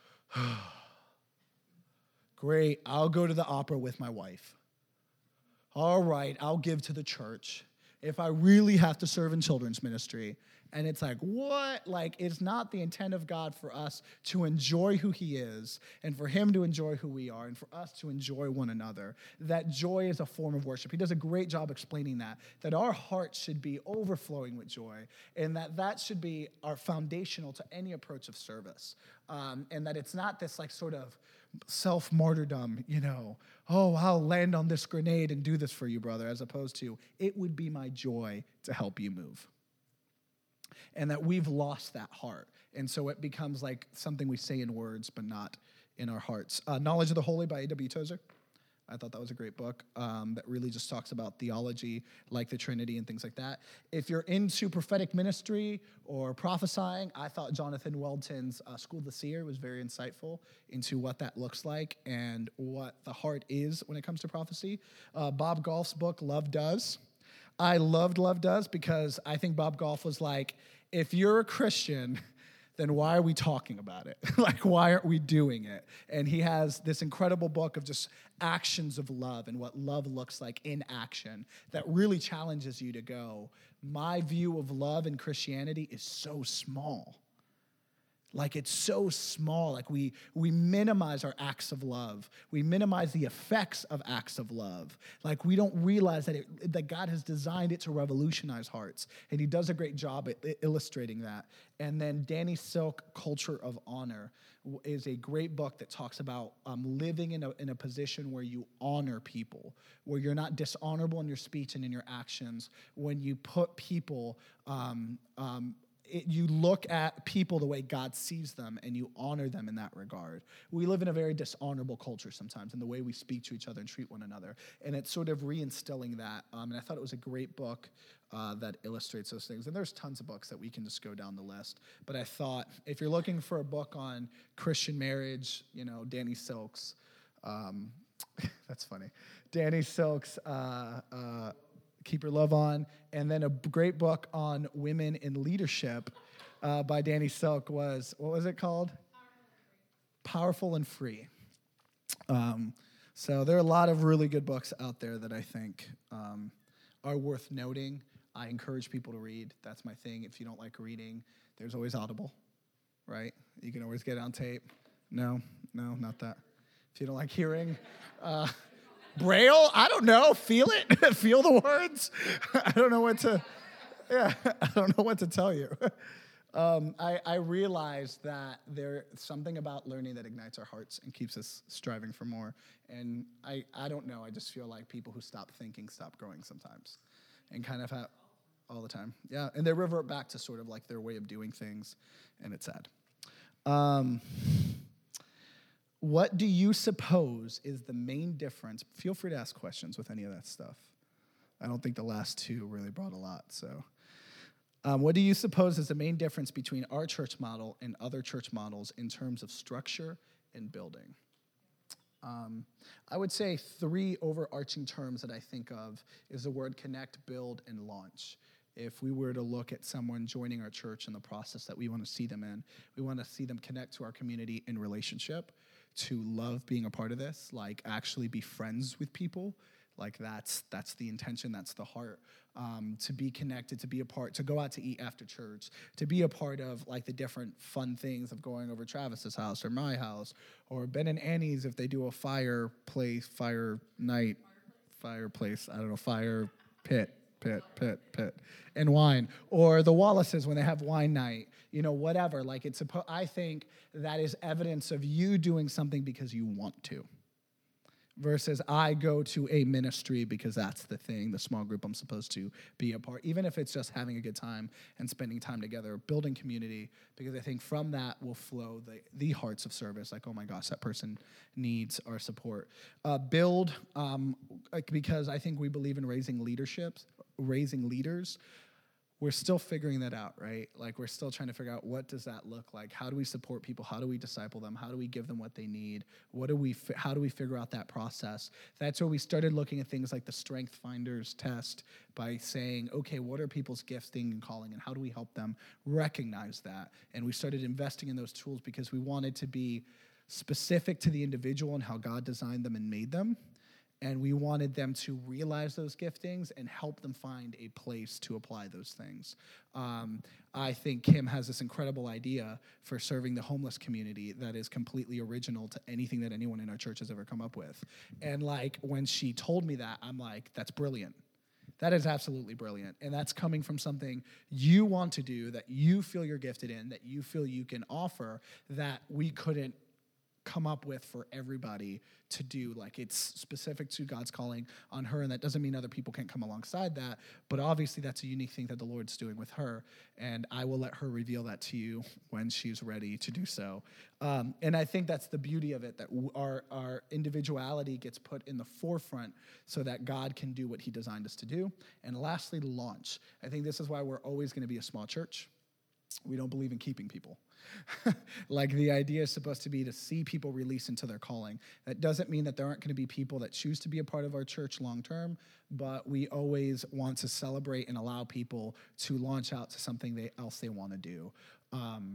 great, I'll go to the opera with my wife. All right, I'll give to the church. If I really have to serve in children's ministry. And it's like, what? Like, it's not the intent of God for us to enjoy who he is and for him to enjoy who we are and for us to enjoy one another. That joy is a form of worship. He does a great job explaining that, that our hearts should be overflowing with joy and that that should be our foundational to any approach of service. Um, and that it's not this like sort of self-martyrdom, you know, oh, I'll land on this grenade and do this for you, brother, as opposed to, it would be my joy to help you move. And that we've lost that heart. And so it becomes like something we say in words, but not in our hearts. Uh, Knowledge of the Holy by A W Tozer. I thought that was a great book um, that really just talks about theology, like the Trinity and things like that. If you're into prophetic ministry or prophesying, I thought Jonathan Welton's uh, School of the Seer was very insightful into what that looks like and what the heart is when it comes to prophecy. Uh, Bob Goff's book, Love Does. I loved Love Does because I think Bob Goff was like, if you're a Christian, then why are we talking about it? Like, why aren't we doing it? And he has this incredible book of just actions of love and what love looks like in action that really challenges you to go, my view of love in Christianity is so small. Like, it's so small. Like, we we minimize our acts of love. We minimize the effects of acts of love. Like, we don't realize that it, that God has designed it to revolutionize hearts. And he does a great job at illustrating that. And then Danny Silk, Culture of Honor, is a great book that talks about um, living in a, in a position where you honor people, where you're not dishonorable in your speech and in your actions, when you put people... Um, um, It, you look at people the way God sees them and you honor them in that regard. We live in a very dishonorable culture sometimes in the way we speak to each other and treat one another. And it's sort of reinstilling that. Um, and I thought it was a great book uh, that illustrates those things. And there's tons of books that we can just go down the list. But I thought if you're looking for a book on Christian marriage, you know, Danny Silk's, um, that's funny, Danny Silk's, uh, uh, Keep Your Love On, and then a great book on women in leadership uh, by Danny Silk was, what was it called? Powerful and Free. Um, so there are a lot of really good books out there that I think um, are worth noting. I encourage people to read. That's my thing. If you don't like reading, there's always Audible, right? You can always get it on tape. No, no, not that. If you don't like hearing... Uh, Braille? I don't know. Feel it? Feel the words? I don't know what to, yeah, I don't know what to tell you. Um, I, I realized that there's something about learning that ignites our hearts and keeps us striving for more. And I, I don't know. I just feel like people who stop thinking stop growing sometimes and kind of have all the time. Yeah, and they revert back to sort of like their way of doing things, and it's sad. Um... What do you suppose is the main difference? Feel free to ask questions with any of that stuff. I don't think the last two really brought a lot. So, um, what do you suppose is the main difference between our church model and other church models in terms of structure and building? Um, I would say three overarching terms that I think of is the word connect, build, and launch. If we were to look at someone joining our church and the process that we want to see them in, we want to see them connect to our community in relationship, to love being a part of this, like actually be friends with people. Like that's that's the intention, that's the heart. Um, to be connected, to be a part, to go out to eat after church, to be a part of like the different fun things of going over Travis's house or my house, or Ben and Annie's if they do a fireplace, fire night, fireplace, I don't know, fire pit, pit, pit, pit, and wine. Or the Wallaces when they have wine night, you know, whatever. Like it's, suppo- I think that is evidence of you doing something because you want to. Versus I go to a ministry because that's the thing, the small group I'm supposed to be a part, even if it's just having a good time and spending time together, building community, because I think from that will flow the, the hearts of service, like, oh my gosh, that person needs our support. Uh, build, um, like, because I think we believe in raising leaderships, raising leaders. We're still figuring that out, right? Like we're still trying to figure out what does that look like? How do we support people? How do we disciple them? How do we give them what they need? What do we? Fi- how do we figure out that process? That's where we started looking at things like the Strength Finders test by saying, okay, what are people's gifting and calling, and how do we help them recognize that? And we started investing in those tools because we wanted to be specific to the individual and how God designed them and made them. And we wanted them to realize those giftings and help them find a place to apply those things. Um, I think Kim has this incredible idea for serving the homeless community that is completely original to anything that anyone in our church has ever come up with. And like when she told me that, I'm like, that's brilliant. That is absolutely brilliant. And that's coming from something you want to do, that you feel you're gifted in, that you feel you can offer, that we couldn't come up with for everybody to do. Like it's specific to God's calling on her, and that doesn't mean other people can't come alongside that, but obviously that's a unique thing that the Lord's doing with her, and I will let her reveal that to you when she's ready to do so. Um, and I think that's the beauty of it, that w- our, our individuality gets put in the forefront so that God can do what he designed us to do. And lastly, launch. I think this is why we're always going to be a small church. We don't believe in keeping people. Like the idea is supposed to be to see people release into their calling. That doesn't mean that there aren't going to be people that choose to be a part of our church long term, but we always want to celebrate and allow people to launch out to something they, else they want to do. Um,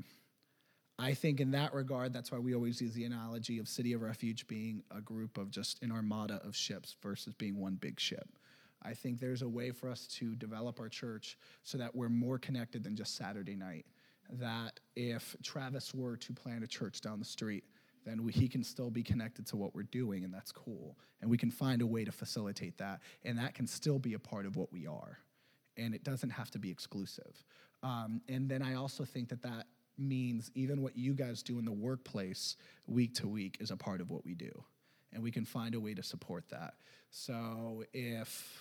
I think in that regard, that's why we always use the analogy of City of Refuge being a group of just an armada of ships versus being one big ship. I think there's a way for us to develop our church so that we're more connected than just Saturday night. That if Travis were to plant a church down the street, then we, he can still be connected to what we're doing, and that's cool. And we can find a way to facilitate that, and that can still be a part of what we are. And it doesn't have to be exclusive. Um, and then I also think that that means even what you guys do in the workplace week to week is a part of what we do. And we can find a way to support that. So if...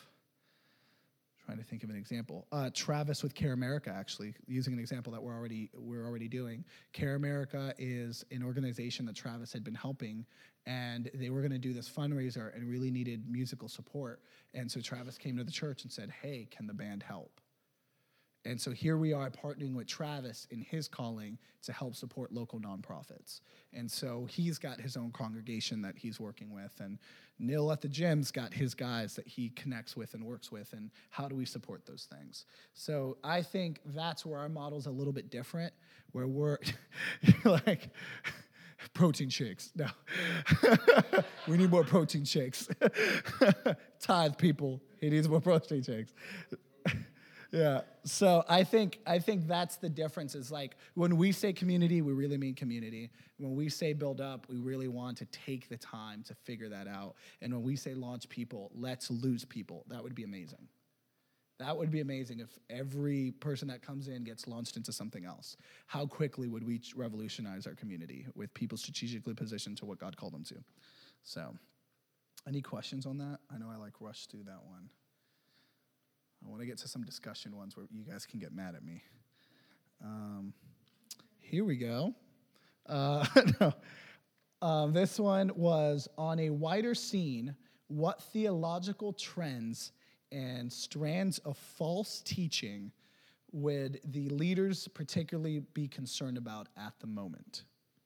Trying to think of an example. Uh, Travis with Care America, actually, using an example that we're already we're already doing. Care America is an organization that Travis had been helping, and they were going to do this fundraiser and really needed musical support. And so Travis came to the church and said, hey, can the band help? And so here we are partnering with Travis in his calling to help support local nonprofits. And so he's got his own congregation that he's working with. And Neil at the gym's got his guys that he connects with and works with. And how do we support those things? So I think that's where our model's a little bit different, where we're like... Protein shakes. No. We need more protein shakes. Tithe people. He needs more protein shakes. Yeah. So I think I think that's the difference. Is like when we say community, we really mean community. When we say build up, we really want to take the time to figure that out. And when we say launch people, let's lose people. That would be amazing. That would be amazing if every person that comes in gets launched into something else. How quickly would we revolutionize our community with people strategically positioned to what God called them to? So, any questions on that? I know I like rushed through that one. I want to get to some discussion ones where you guys can get mad at me. Um, here we go. Uh, no. um, this one was on a wider scene, what theological trends and strands of false teaching would the leaders particularly be concerned about at the moment?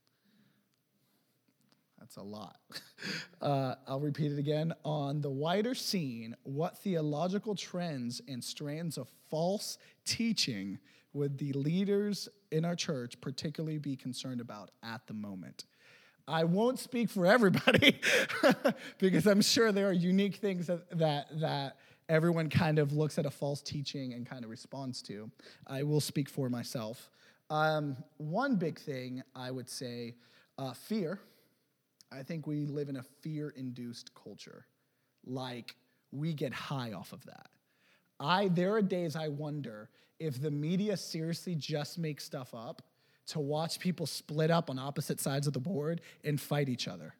That's a lot. Uh, I'll repeat it again. On the wider scene, what theological trends and strands of false teaching would the leaders in our church particularly be concerned about at the moment? I won't speak for everybody because I'm sure there are unique things that, that, that everyone kind of looks at a false teaching and kind of responds to. I will speak for myself. Um, one big thing I would say, uh, fear. I think we live in a fear-induced culture. Like, we get high off of that. I there are days I wonder if the media seriously just makes stuff up to watch people split up on opposite sides of the board and fight each other.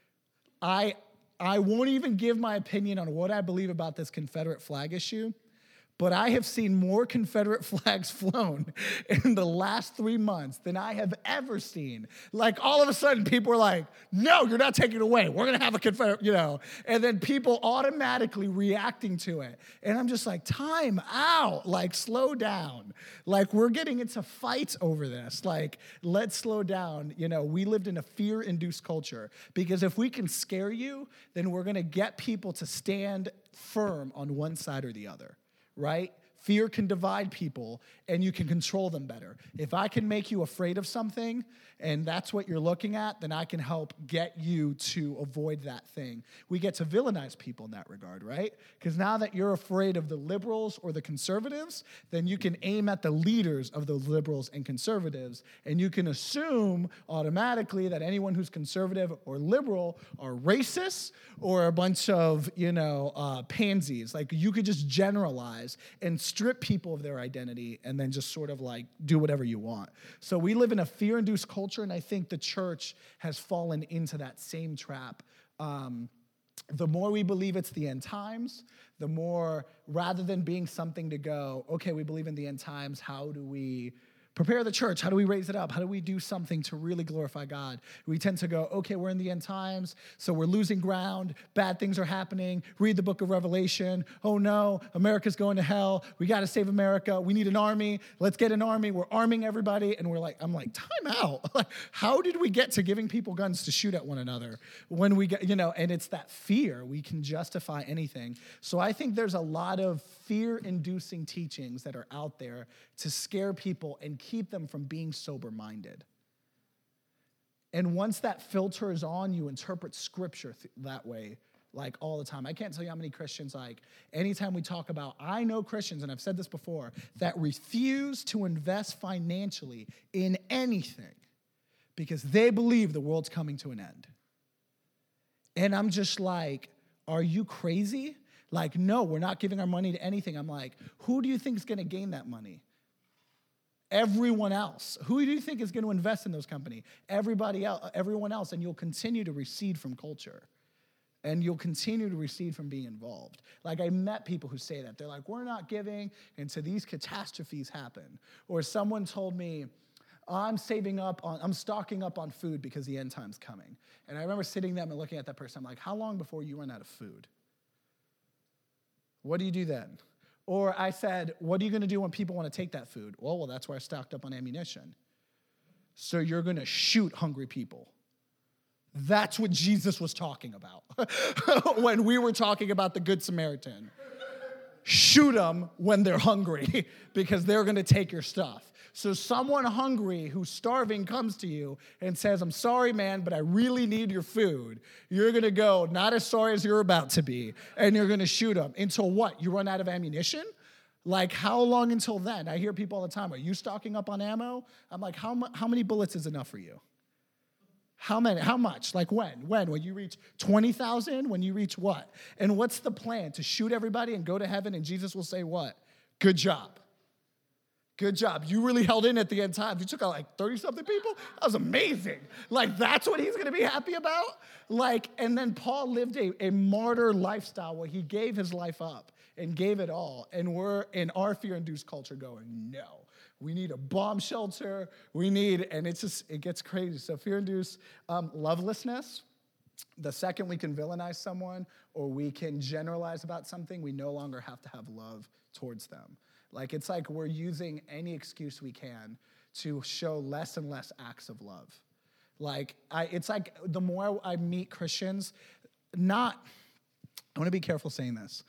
I I won't even give my opinion on what I believe about this Confederate flag issue, but I have seen more Confederate flags flown in the last three months than I have ever seen. Like, all of a sudden, people are like, no, you're not taking it away. We're going to have a Confederate, you know. And then people automatically reacting to it. And I'm just like, time out. Like, slow down. Like, we're getting into fights over this. Like, let's slow down. You know, we lived in a fear-induced culture. Because if we can scare you, then we're going to get people to stand firm on one side or the other. Right? Fear can divide people, and you can control them better. If I can make you afraid of something, and that's what you're looking at, then I can help get you to avoid that thing. We get to villainize people in that regard, right? Because now that you're afraid of the liberals or the conservatives, then you can aim at the leaders of those liberals and conservatives, and you can assume automatically that anyone who's conservative or liberal are racist or a bunch of, you know, uh, pansies. Like, you could just generalize and strip people of their identity and then just sort of like do whatever you want. So we live in a fear-induced culture, and I think the church has fallen into that same trap. Um, the more we believe it's the end times, the more, rather than being something to go, okay, we believe in the end times, how do we prepare the church? How do we raise it up? How do we do something to really glorify God? We tend to go, okay, we're in the end times, so we're losing ground. Bad things are happening. Read the book of Revelation. Oh no, America's going to hell. We got to save America. We need an army. Let's get an army. We're arming everybody. And we're like, I'm like, time out. Like, how did we get to giving people guns to shoot at one another when we get, you know, and it's that fear. We can justify anything. So I think there's a lot of fear-inducing teachings that are out there to scare people and keep them from being sober-minded. And once that filter is on, you interpret scripture th- that way, like all the time. I can't tell you how many Christians, like, anytime we talk about, I know Christians, and I've said this before, that refuse to invest financially in anything because they believe the world's coming to an end. And I'm just like, are you crazy? Like, no, we're not giving our money to anything. I'm like, who do you think is going to gain that money? Everyone else. Who do you think is going to invest in those companies? Everybody else, everyone else, and you'll continue to recede from culture. And you'll continue to recede from being involved. Like, I met people who say that. They're like, we're not giving until these catastrophes happen. Or someone told me, I'm saving up on, I'm stocking up on food because the end time's coming. And I remember sitting there and looking at that person. I'm like, how long before you run out of food? What do you do then? Or I said, what are you going to do when people want to take that food? Well, well, that's where I stocked up on ammunition. So you're going to shoot hungry people. That's what Jesus was talking about when we were talking about the Good Samaritan. Shoot them when they're hungry because they're going to take your stuff. So someone hungry who's starving comes to you and says, I'm sorry, man, but I really need your food. You're going to go, not as sorry as you're about to be, and you're going to shoot them. Until what? You run out of ammunition? Like, how long until then? I hear people all the time, are you stocking up on ammo? I'm like, how, mu- how many bullets is enough for you? How many? How much? Like when? When? When you reach twenty thousand? When you reach what? And what's the plan? To shoot everybody and go to heaven and Jesus will say what? Good job. Good job. You really held in at the end times. You took out like thirty-something people? That was amazing. Like, that's what he's going to be happy about? Like, and then Paul lived a, a martyr lifestyle where he gave his life up and gave it all. And we're in our fear-induced culture going, no. We need a bomb shelter. We need, and it's just, it gets crazy. So fear-induced um, lovelessness. The second we can villainize someone or we can generalize about something, we no longer have to have love towards them. Like, it's like we're using any excuse we can to show less and less acts of love. Like, I, it's like the more I meet Christians, not, I want to be careful saying this.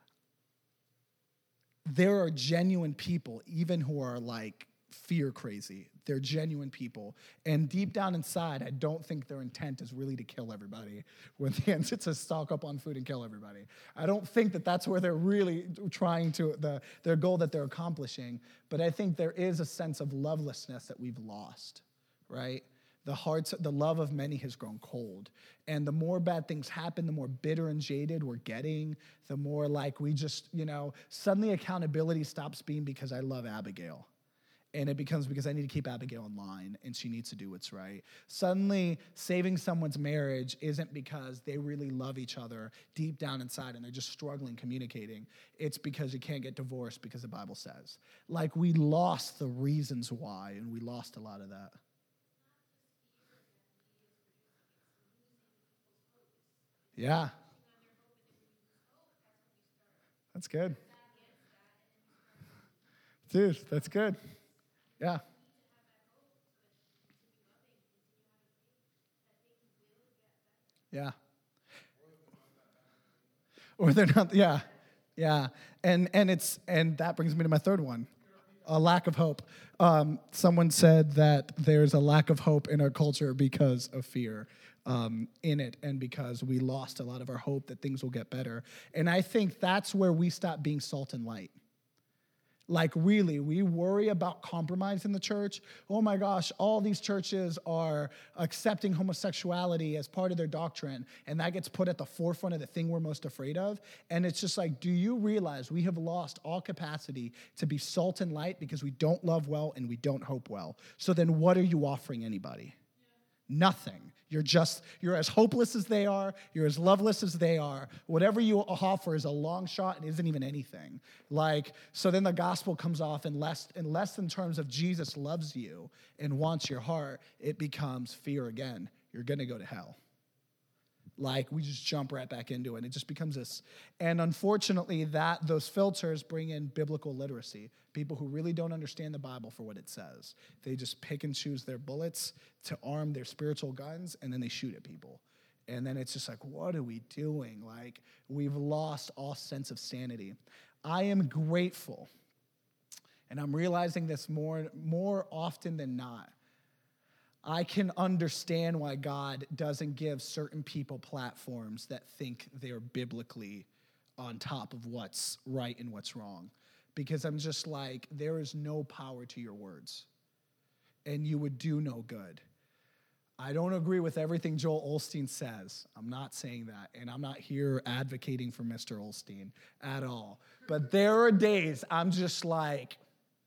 There are genuine people, even who are like fear crazy. They're genuine people. And deep down inside, I don't think their intent is really to kill everybody. When the end, it's to stock up on food and kill everybody. I don't think that that's where they're really trying to, the, their goal that they're accomplishing. But I think there is a sense of lovelessness that we've lost, right? The hearts, the love of many has grown cold. And the more bad things happen, the more bitter and jaded we're getting, the more like we just, you know, suddenly accountability stops being because I love Abigail. And it becomes because I need to keep Abigail in line and she needs to do what's right. Suddenly, saving someone's marriage isn't because they really love each other deep down inside and they're just struggling communicating. It's because you can't get divorced because the Bible says. Like we lost the reasons why, and we lost a lot of that. Yeah. That's good. Dude, that's good. Yeah. Yeah. Or they're not, yeah. Yeah. And and it's and that brings me to my third one. A lack of hope. Um, someone said that there's a lack of hope in our culture because of fear um, in it and because we lost a lot of our hope that things will get better. And I think that's where we stop being salt and light. Like really, we worry about compromise in the church. Oh my gosh, all these churches are accepting homosexuality as part of their doctrine, and that gets put at the forefront of the thing we're most afraid of. And it's just like, do you realize we have lost all capacity to be salt and light because we don't love well and we don't hope well? So then what are you offering anybody? Nothing. You're just, you're as hopeless as they are. You're as loveless as they are. Whatever you offer is a long shot and isn't even anything. Like, so then the gospel comes off in less, in less in terms of Jesus loves you and wants your heart, it becomes fear again. You're going to go to hell. Like, we just jump right back into it. It just becomes this. And unfortunately, that those filters bring in biblical literacy. People who really don't understand the Bible for what it says. They just pick and choose their bullets to arm their spiritual guns, and then they shoot at people. And then it's just like, what are we doing? Like, we've lost all sense of sanity. I am grateful, and I'm realizing this more, more often than not. I can understand why God doesn't give certain people platforms that think they're biblically on top of what's right and what's wrong. Because I'm just like, there is no power to your words. And you would do no good. I don't agree with everything Joel Osteen says. I'm not saying that. And I'm not here advocating for Mister Osteen at all. But there are days I'm just like,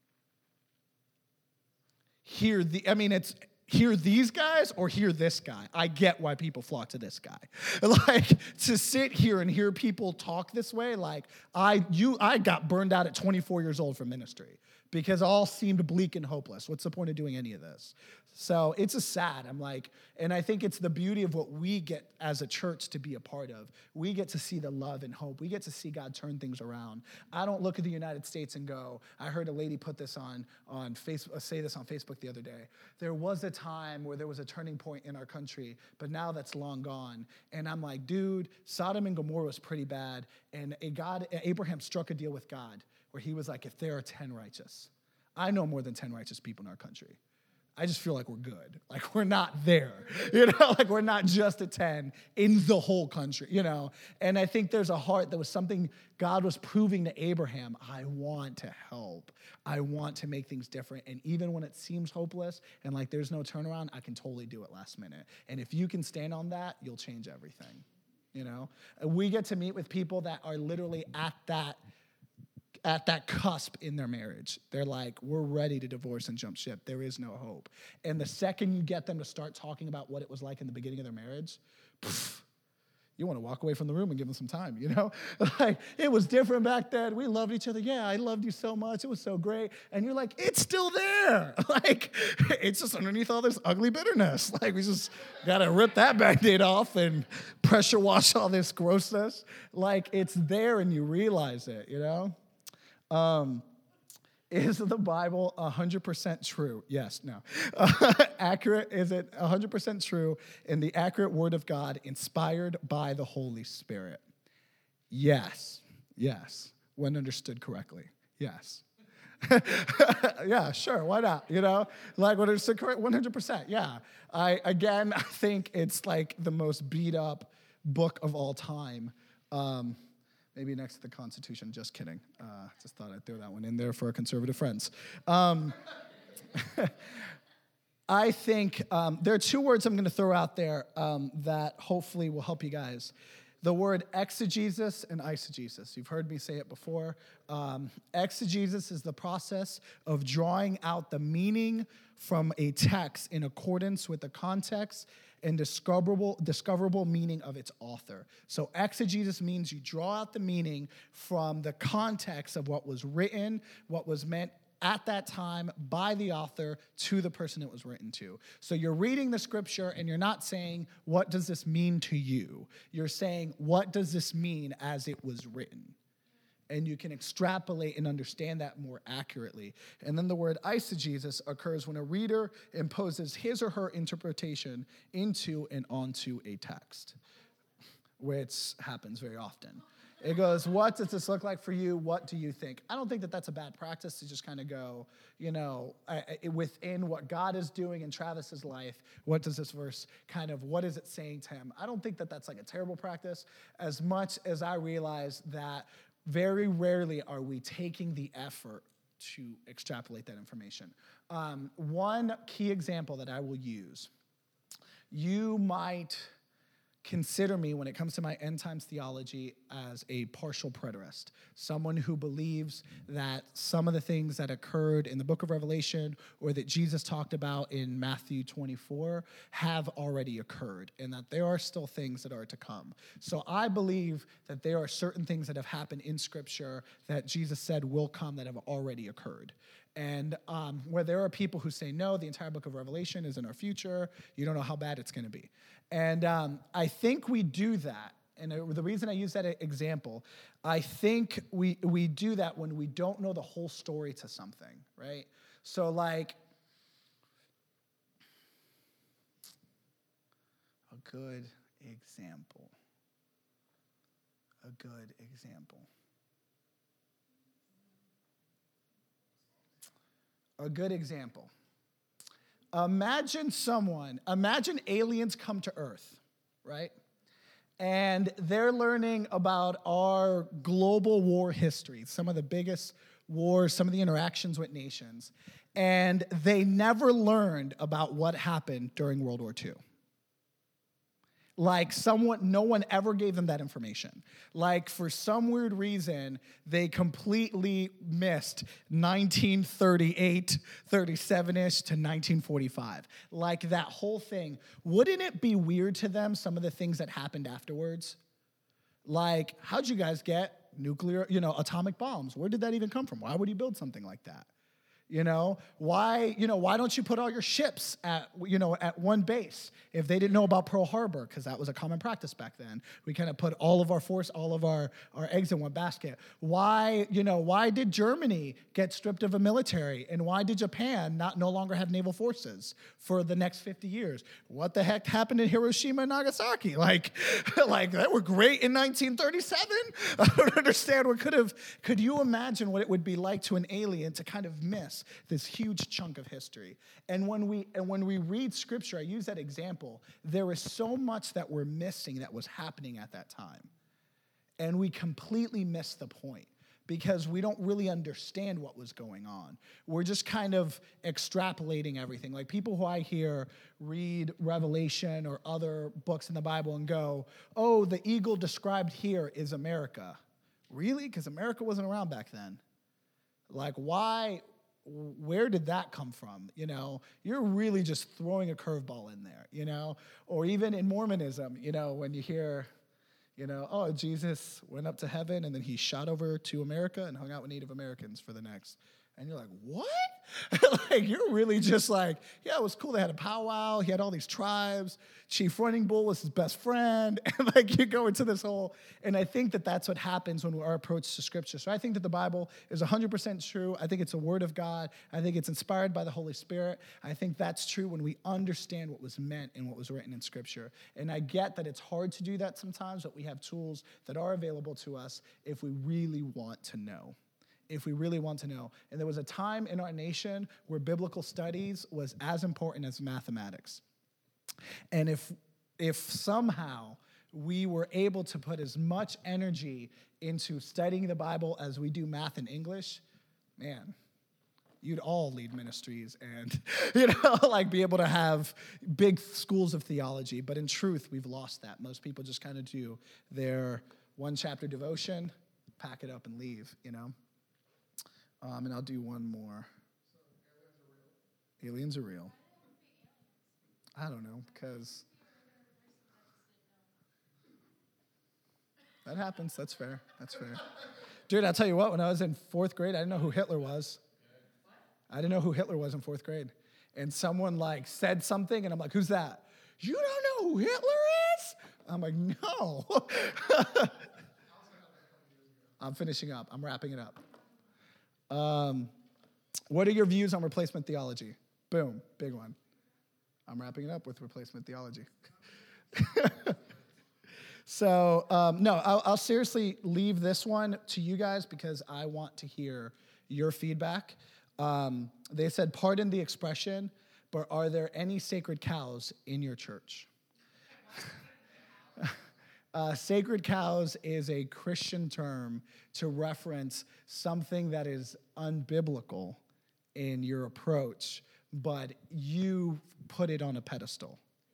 hear the, I mean, it's, hear these guys or hear this guy. I get why people flock to this guy. Like, to sit here and hear people talk this way, like, I you I got burned out at twenty-four years old from ministry because all seemed bleak and hopeless. What's the point of doing any of this? So it's a sad, I'm like, and I think it's the beauty of what we get as a church to be a part of. We get to see the love and hope. We get to see God turn things around. I don't look at the United States and go, I heard a lady put this on, on Facebook, say this on Facebook the other day. There was a time where there was a turning point in our country, but now that's long gone. And I'm like, dude, Sodom and Gomorrah was pretty bad. And a God, Abraham struck a deal with God where he was like, if there are ten righteous, I know more than ten righteous people in our country. I just feel like we're good. Like, we're not there, you know, like we're not just at ten in the whole country, you know. And I think there's a heart that was something God was proving to Abraham. I want to help. I want to make things different. And even when it seems hopeless and like there's no turnaround, I can totally do it last minute. And if you can stand on that, you'll change everything, you know. We get to meet with people that are literally at that at that cusp in their marriage. They're like, we're ready to divorce and jump ship. There is no hope. And the second you get them to start talking about what it was like in the beginning of their marriage, pff, you want to walk away from the room and give them some time, you know? Like, it was different back then. We loved each other. Yeah, I loved you so much. It was so great. And you're like, it's still there. Like, it's just underneath all this ugly bitterness. Like, we just got to rip that Band-Aid off and pressure wash all this grossness. Like, it's there and you realize it, you know? Um, is the Bible one hundred percent true? Yes, no. Uh, accurate, is it one hundred percent true in the accurate word of God inspired by the Holy Spirit? Yes, yes. When understood correctly, yes. Yeah, sure, why not? You know, like when understood correctly, one hundred percent, yeah. I, again, I think it's like the most beat up book of all time. Um, Maybe next to the Constitution. Just kidding. Uh, just thought I'd throw that one in there for our conservative friends. Um, I think um, there are two words I'm going to throw out there um, that hopefully will help you guys. The word exegesis and eisegesis. You've heard me say it before. Um, exegesis is the process of drawing out the meaning from a text in accordance with the context and discoverable, discoverable meaning of its author. So exegesis means you draw out the meaning from the context of what was written, what was meant at that time by the author to the person it was written to. So you're reading the scripture and you're not saying, what does this mean to you? You're saying, what does this mean as it was written? And you can extrapolate and understand that more accurately. And then the word eisegesis occurs when a reader imposes his or her interpretation into and onto a text, which happens very often. It goes, what does this look like for you? What do you think? I don't think that that's a bad practice to just kind of go, you know, I, I, within what God is doing in Travis's life, what does this verse kind of, what is it saying to him? I don't think that that's like a terrible practice, as much as I realize that very rarely are we taking the effort to extrapolate that information. Um, one key example that I will use, you might consider me, when it comes to my end times theology, as a partial preterist, someone who believes that some of the things that occurred in the book of Revelation or that Jesus talked about in Matthew twenty-four have already occurred, and that there are still things that are to come. So I believe that there are certain things that have happened in Scripture that Jesus said will come that have already occurred. And um, where there are people who say, no, the entire book of Revelation is in our future, you don't know how bad it's going to be. And um, I think we do that. And the reason I use that example, I think we we do that when we don't know the whole story to something, right? So like, a good example. A good example. A good example. Imagine someone, imagine aliens come to Earth, right? And they're learning about our global war history, some of the biggest wars, some of the interactions with nations. And they never learned about what happened during World War Two. Like someone, no one ever gave them that information. Like for some weird reason, they completely missed nineteen thirty-eight, thirty-seven-ish to nineteen forty-five. Like that whole thing. Wouldn't it be weird to them, some of the things that happened afterwards? Like, how'd you guys get nuclear, you know, atomic bombs? Where did that even come from? Why would you build something like that? You know, why, you know, why don't you put all your ships at, you know, at one base if they didn't know about Pearl Harbor? Because that was a common practice back then. We kind of put all of our force, all of our, our eggs in one basket. Why, you know, why did Germany get stripped of a military? And why did Japan not no longer have naval forces for the next fifty years? What the heck happened in Hiroshima and Nagasaki? Like, like that were great in nineteen thirty-seven? I don't understand what could have, could you imagine what it would be like to an alien to kind of miss this huge chunk of history? And when we and when we read scripture, I use that example, there is so much that we're missing that was happening at that time. And we completely miss the point because we don't really understand what was going on. We're just kind of extrapolating everything. Like people who I hear read Revelation or other books in the Bible and go, oh, the eagle described here is America. Really? Because America wasn't around back then. Like why... Where did that come from? You know, you're really just throwing a curveball in there, you know? Or even in Mormonism, you know, when you hear, you know, oh, Jesus went up to heaven and then he shot over to America and hung out with Native Americans for the next. And you're like, what? Like, you're really just like, yeah, it was cool. They had a powwow. He had all these tribes. Chief Running Bull was his best friend. And like, you go into this whole, and I think that that's what happens when our approach to Scripture. So I think that the Bible is one hundred percent true. I think it's a word of God. I think it's inspired by the Holy Spirit. I think that's true when we understand what was meant and what was written in Scripture. And I get that it's hard to do that sometimes, but we have tools that are available to us if we really want to know. If we really want to know. And there was a time in our nation where biblical studies was as important as mathematics. And if if somehow we were able to put as much energy into studying the Bible as we do math and English, man, you'd all lead ministries and, you know, like be able to have big schools of theology. But in truth, we've lost that. Most people just kind of do their one chapter devotion, pack it up and leave, you know. Um, and I'll do one more. Aliens are real. I don't know, because that happens. That's fair. That's fair. Dude, I'll tell you what, when I was in fourth grade, I didn't know who Hitler was. I didn't know who Hitler was in fourth grade. And someone, like, said something, and I'm like, who's that? You don't know who Hitler is? I'm like, no. I'm finishing up. I'm wrapping it up. Um, what are your views on replacement theology? Boom, big one. I'm wrapping it up with replacement theology. So, um, no, I'll, I'll seriously leave this one to you guys because I want to hear your feedback. Um, they said, pardon the expression, but are there any sacred cows in your church? uh, sacred cows is a Christian term to reference something that is unbiblical in your approach, but you put it on a pedestal.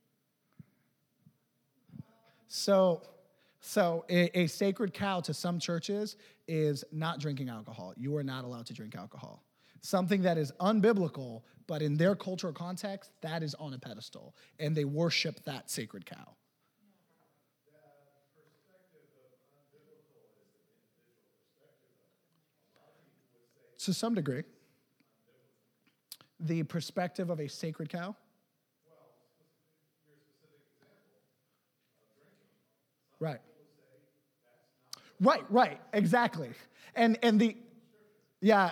So, so a, a sacred cow to some churches is not drinking alcohol. You are not allowed to drink alcohol. Something that is unbiblical, but in their cultural context, that is on a pedestal, and they worship that sacred cow. To some degree. The perspective of a sacred cow? Right. Right, right, exactly. And and the, yeah.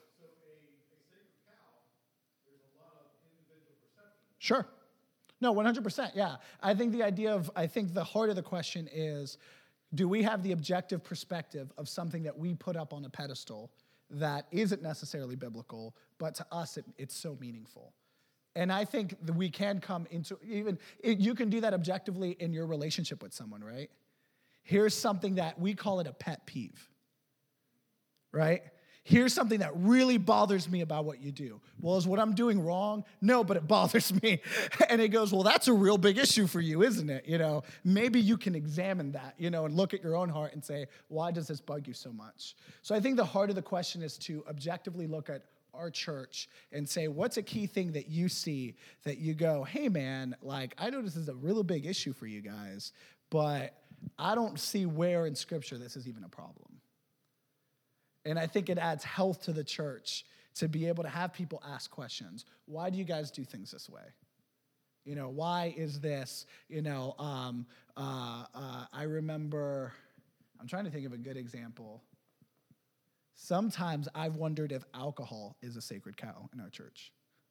Sure. No, one hundred percent, yeah. I think the idea of, I think the heart of the question is, do we have the objective perspective of something that we put up on a pedestal that isn't necessarily biblical, but to us it, it's so meaningful? And I think that we can come into, even, it, you can do that objectively in your relationship with someone, right? Here's something that we call it a pet peeve, right? Here's something that really bothers me about what you do. Well, is what I'm doing wrong? No, but it bothers me. And it goes, well, that's a real big issue for you, isn't it? You know, maybe you can examine that, you know, and look at your own heart and say, why does this bug you so much? So I think the heart of the question is to objectively look at our church and say, what's a key thing that you see that you go, hey man, like I know this is a really big issue for you guys, but I don't see where in scripture this is even a problem. And I think it adds health to the church to be able to have people ask questions. Why do you guys do things this way? You know, why is this, you know, um, uh, uh, I remember, I'm trying to think of a good example. Sometimes I've wondered if alcohol is a sacred cow in our church.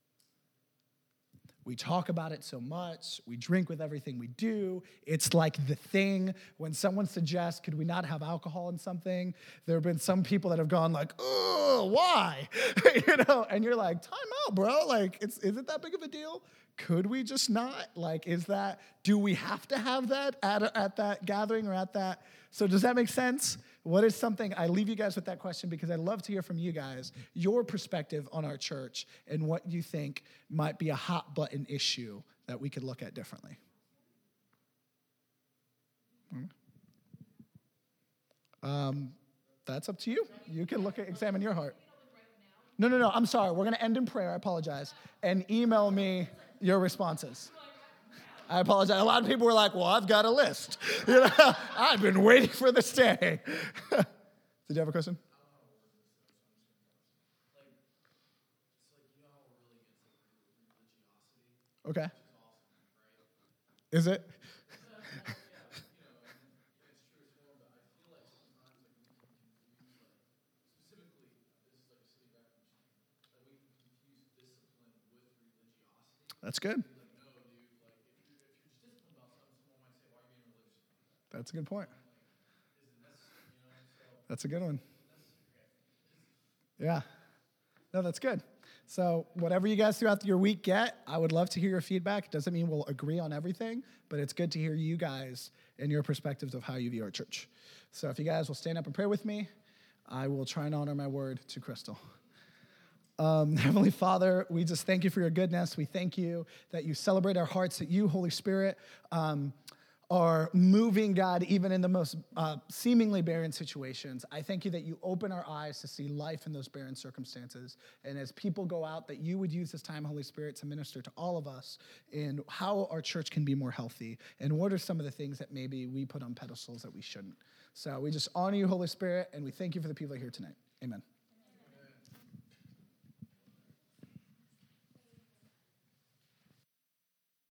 We talk about it so much. We drink with everything we do. It's like the thing. When someone suggests, could we not have alcohol in something? There have been some people that have gone like, oh, why? You know, and you're like, time out, bro. Like, it's, is it that big of a deal? Could we just not? Like, is that, do we have to have that at, a, at that gathering or at that? So does that make sense? What is something, I leave you guys with that question because I'd love to hear from you guys, your perspective on our church and what you think might be a hot button issue that we could look at differently. Um, that's up to you. You can look at, examine your heart. No, no, no, I'm sorry. We're going to end in prayer. I apologize. And email me your responses. I apologize. A lot of people were like, well, I've got a list. You know, I've been waiting for this day. Did you have a question? Okay. Is it? That's good. That's a good point. That's a good one. Yeah. No, that's good. So whatever you guys throughout your week get, I would love to hear your feedback. Doesn't mean we'll agree on everything, but it's good to hear you guys and your perspectives of how you view our church. So if you guys will stand up and pray with me, I will try and honor my word to Crystal. Um, Heavenly Father, we just thank you for your goodness. We thank you that you celebrate our hearts, that you, Holy Spirit, um, are moving, God, even in the most uh, seemingly barren situations. I thank you that you open our eyes to see life in those barren circumstances. And as people go out, that you would use this time, Holy Spirit, to minister to all of us in how our church can be more healthy and what are some of the things that maybe we put on pedestals that we shouldn't. So we just honor you, Holy Spirit, and we thank you for the people here tonight. Amen.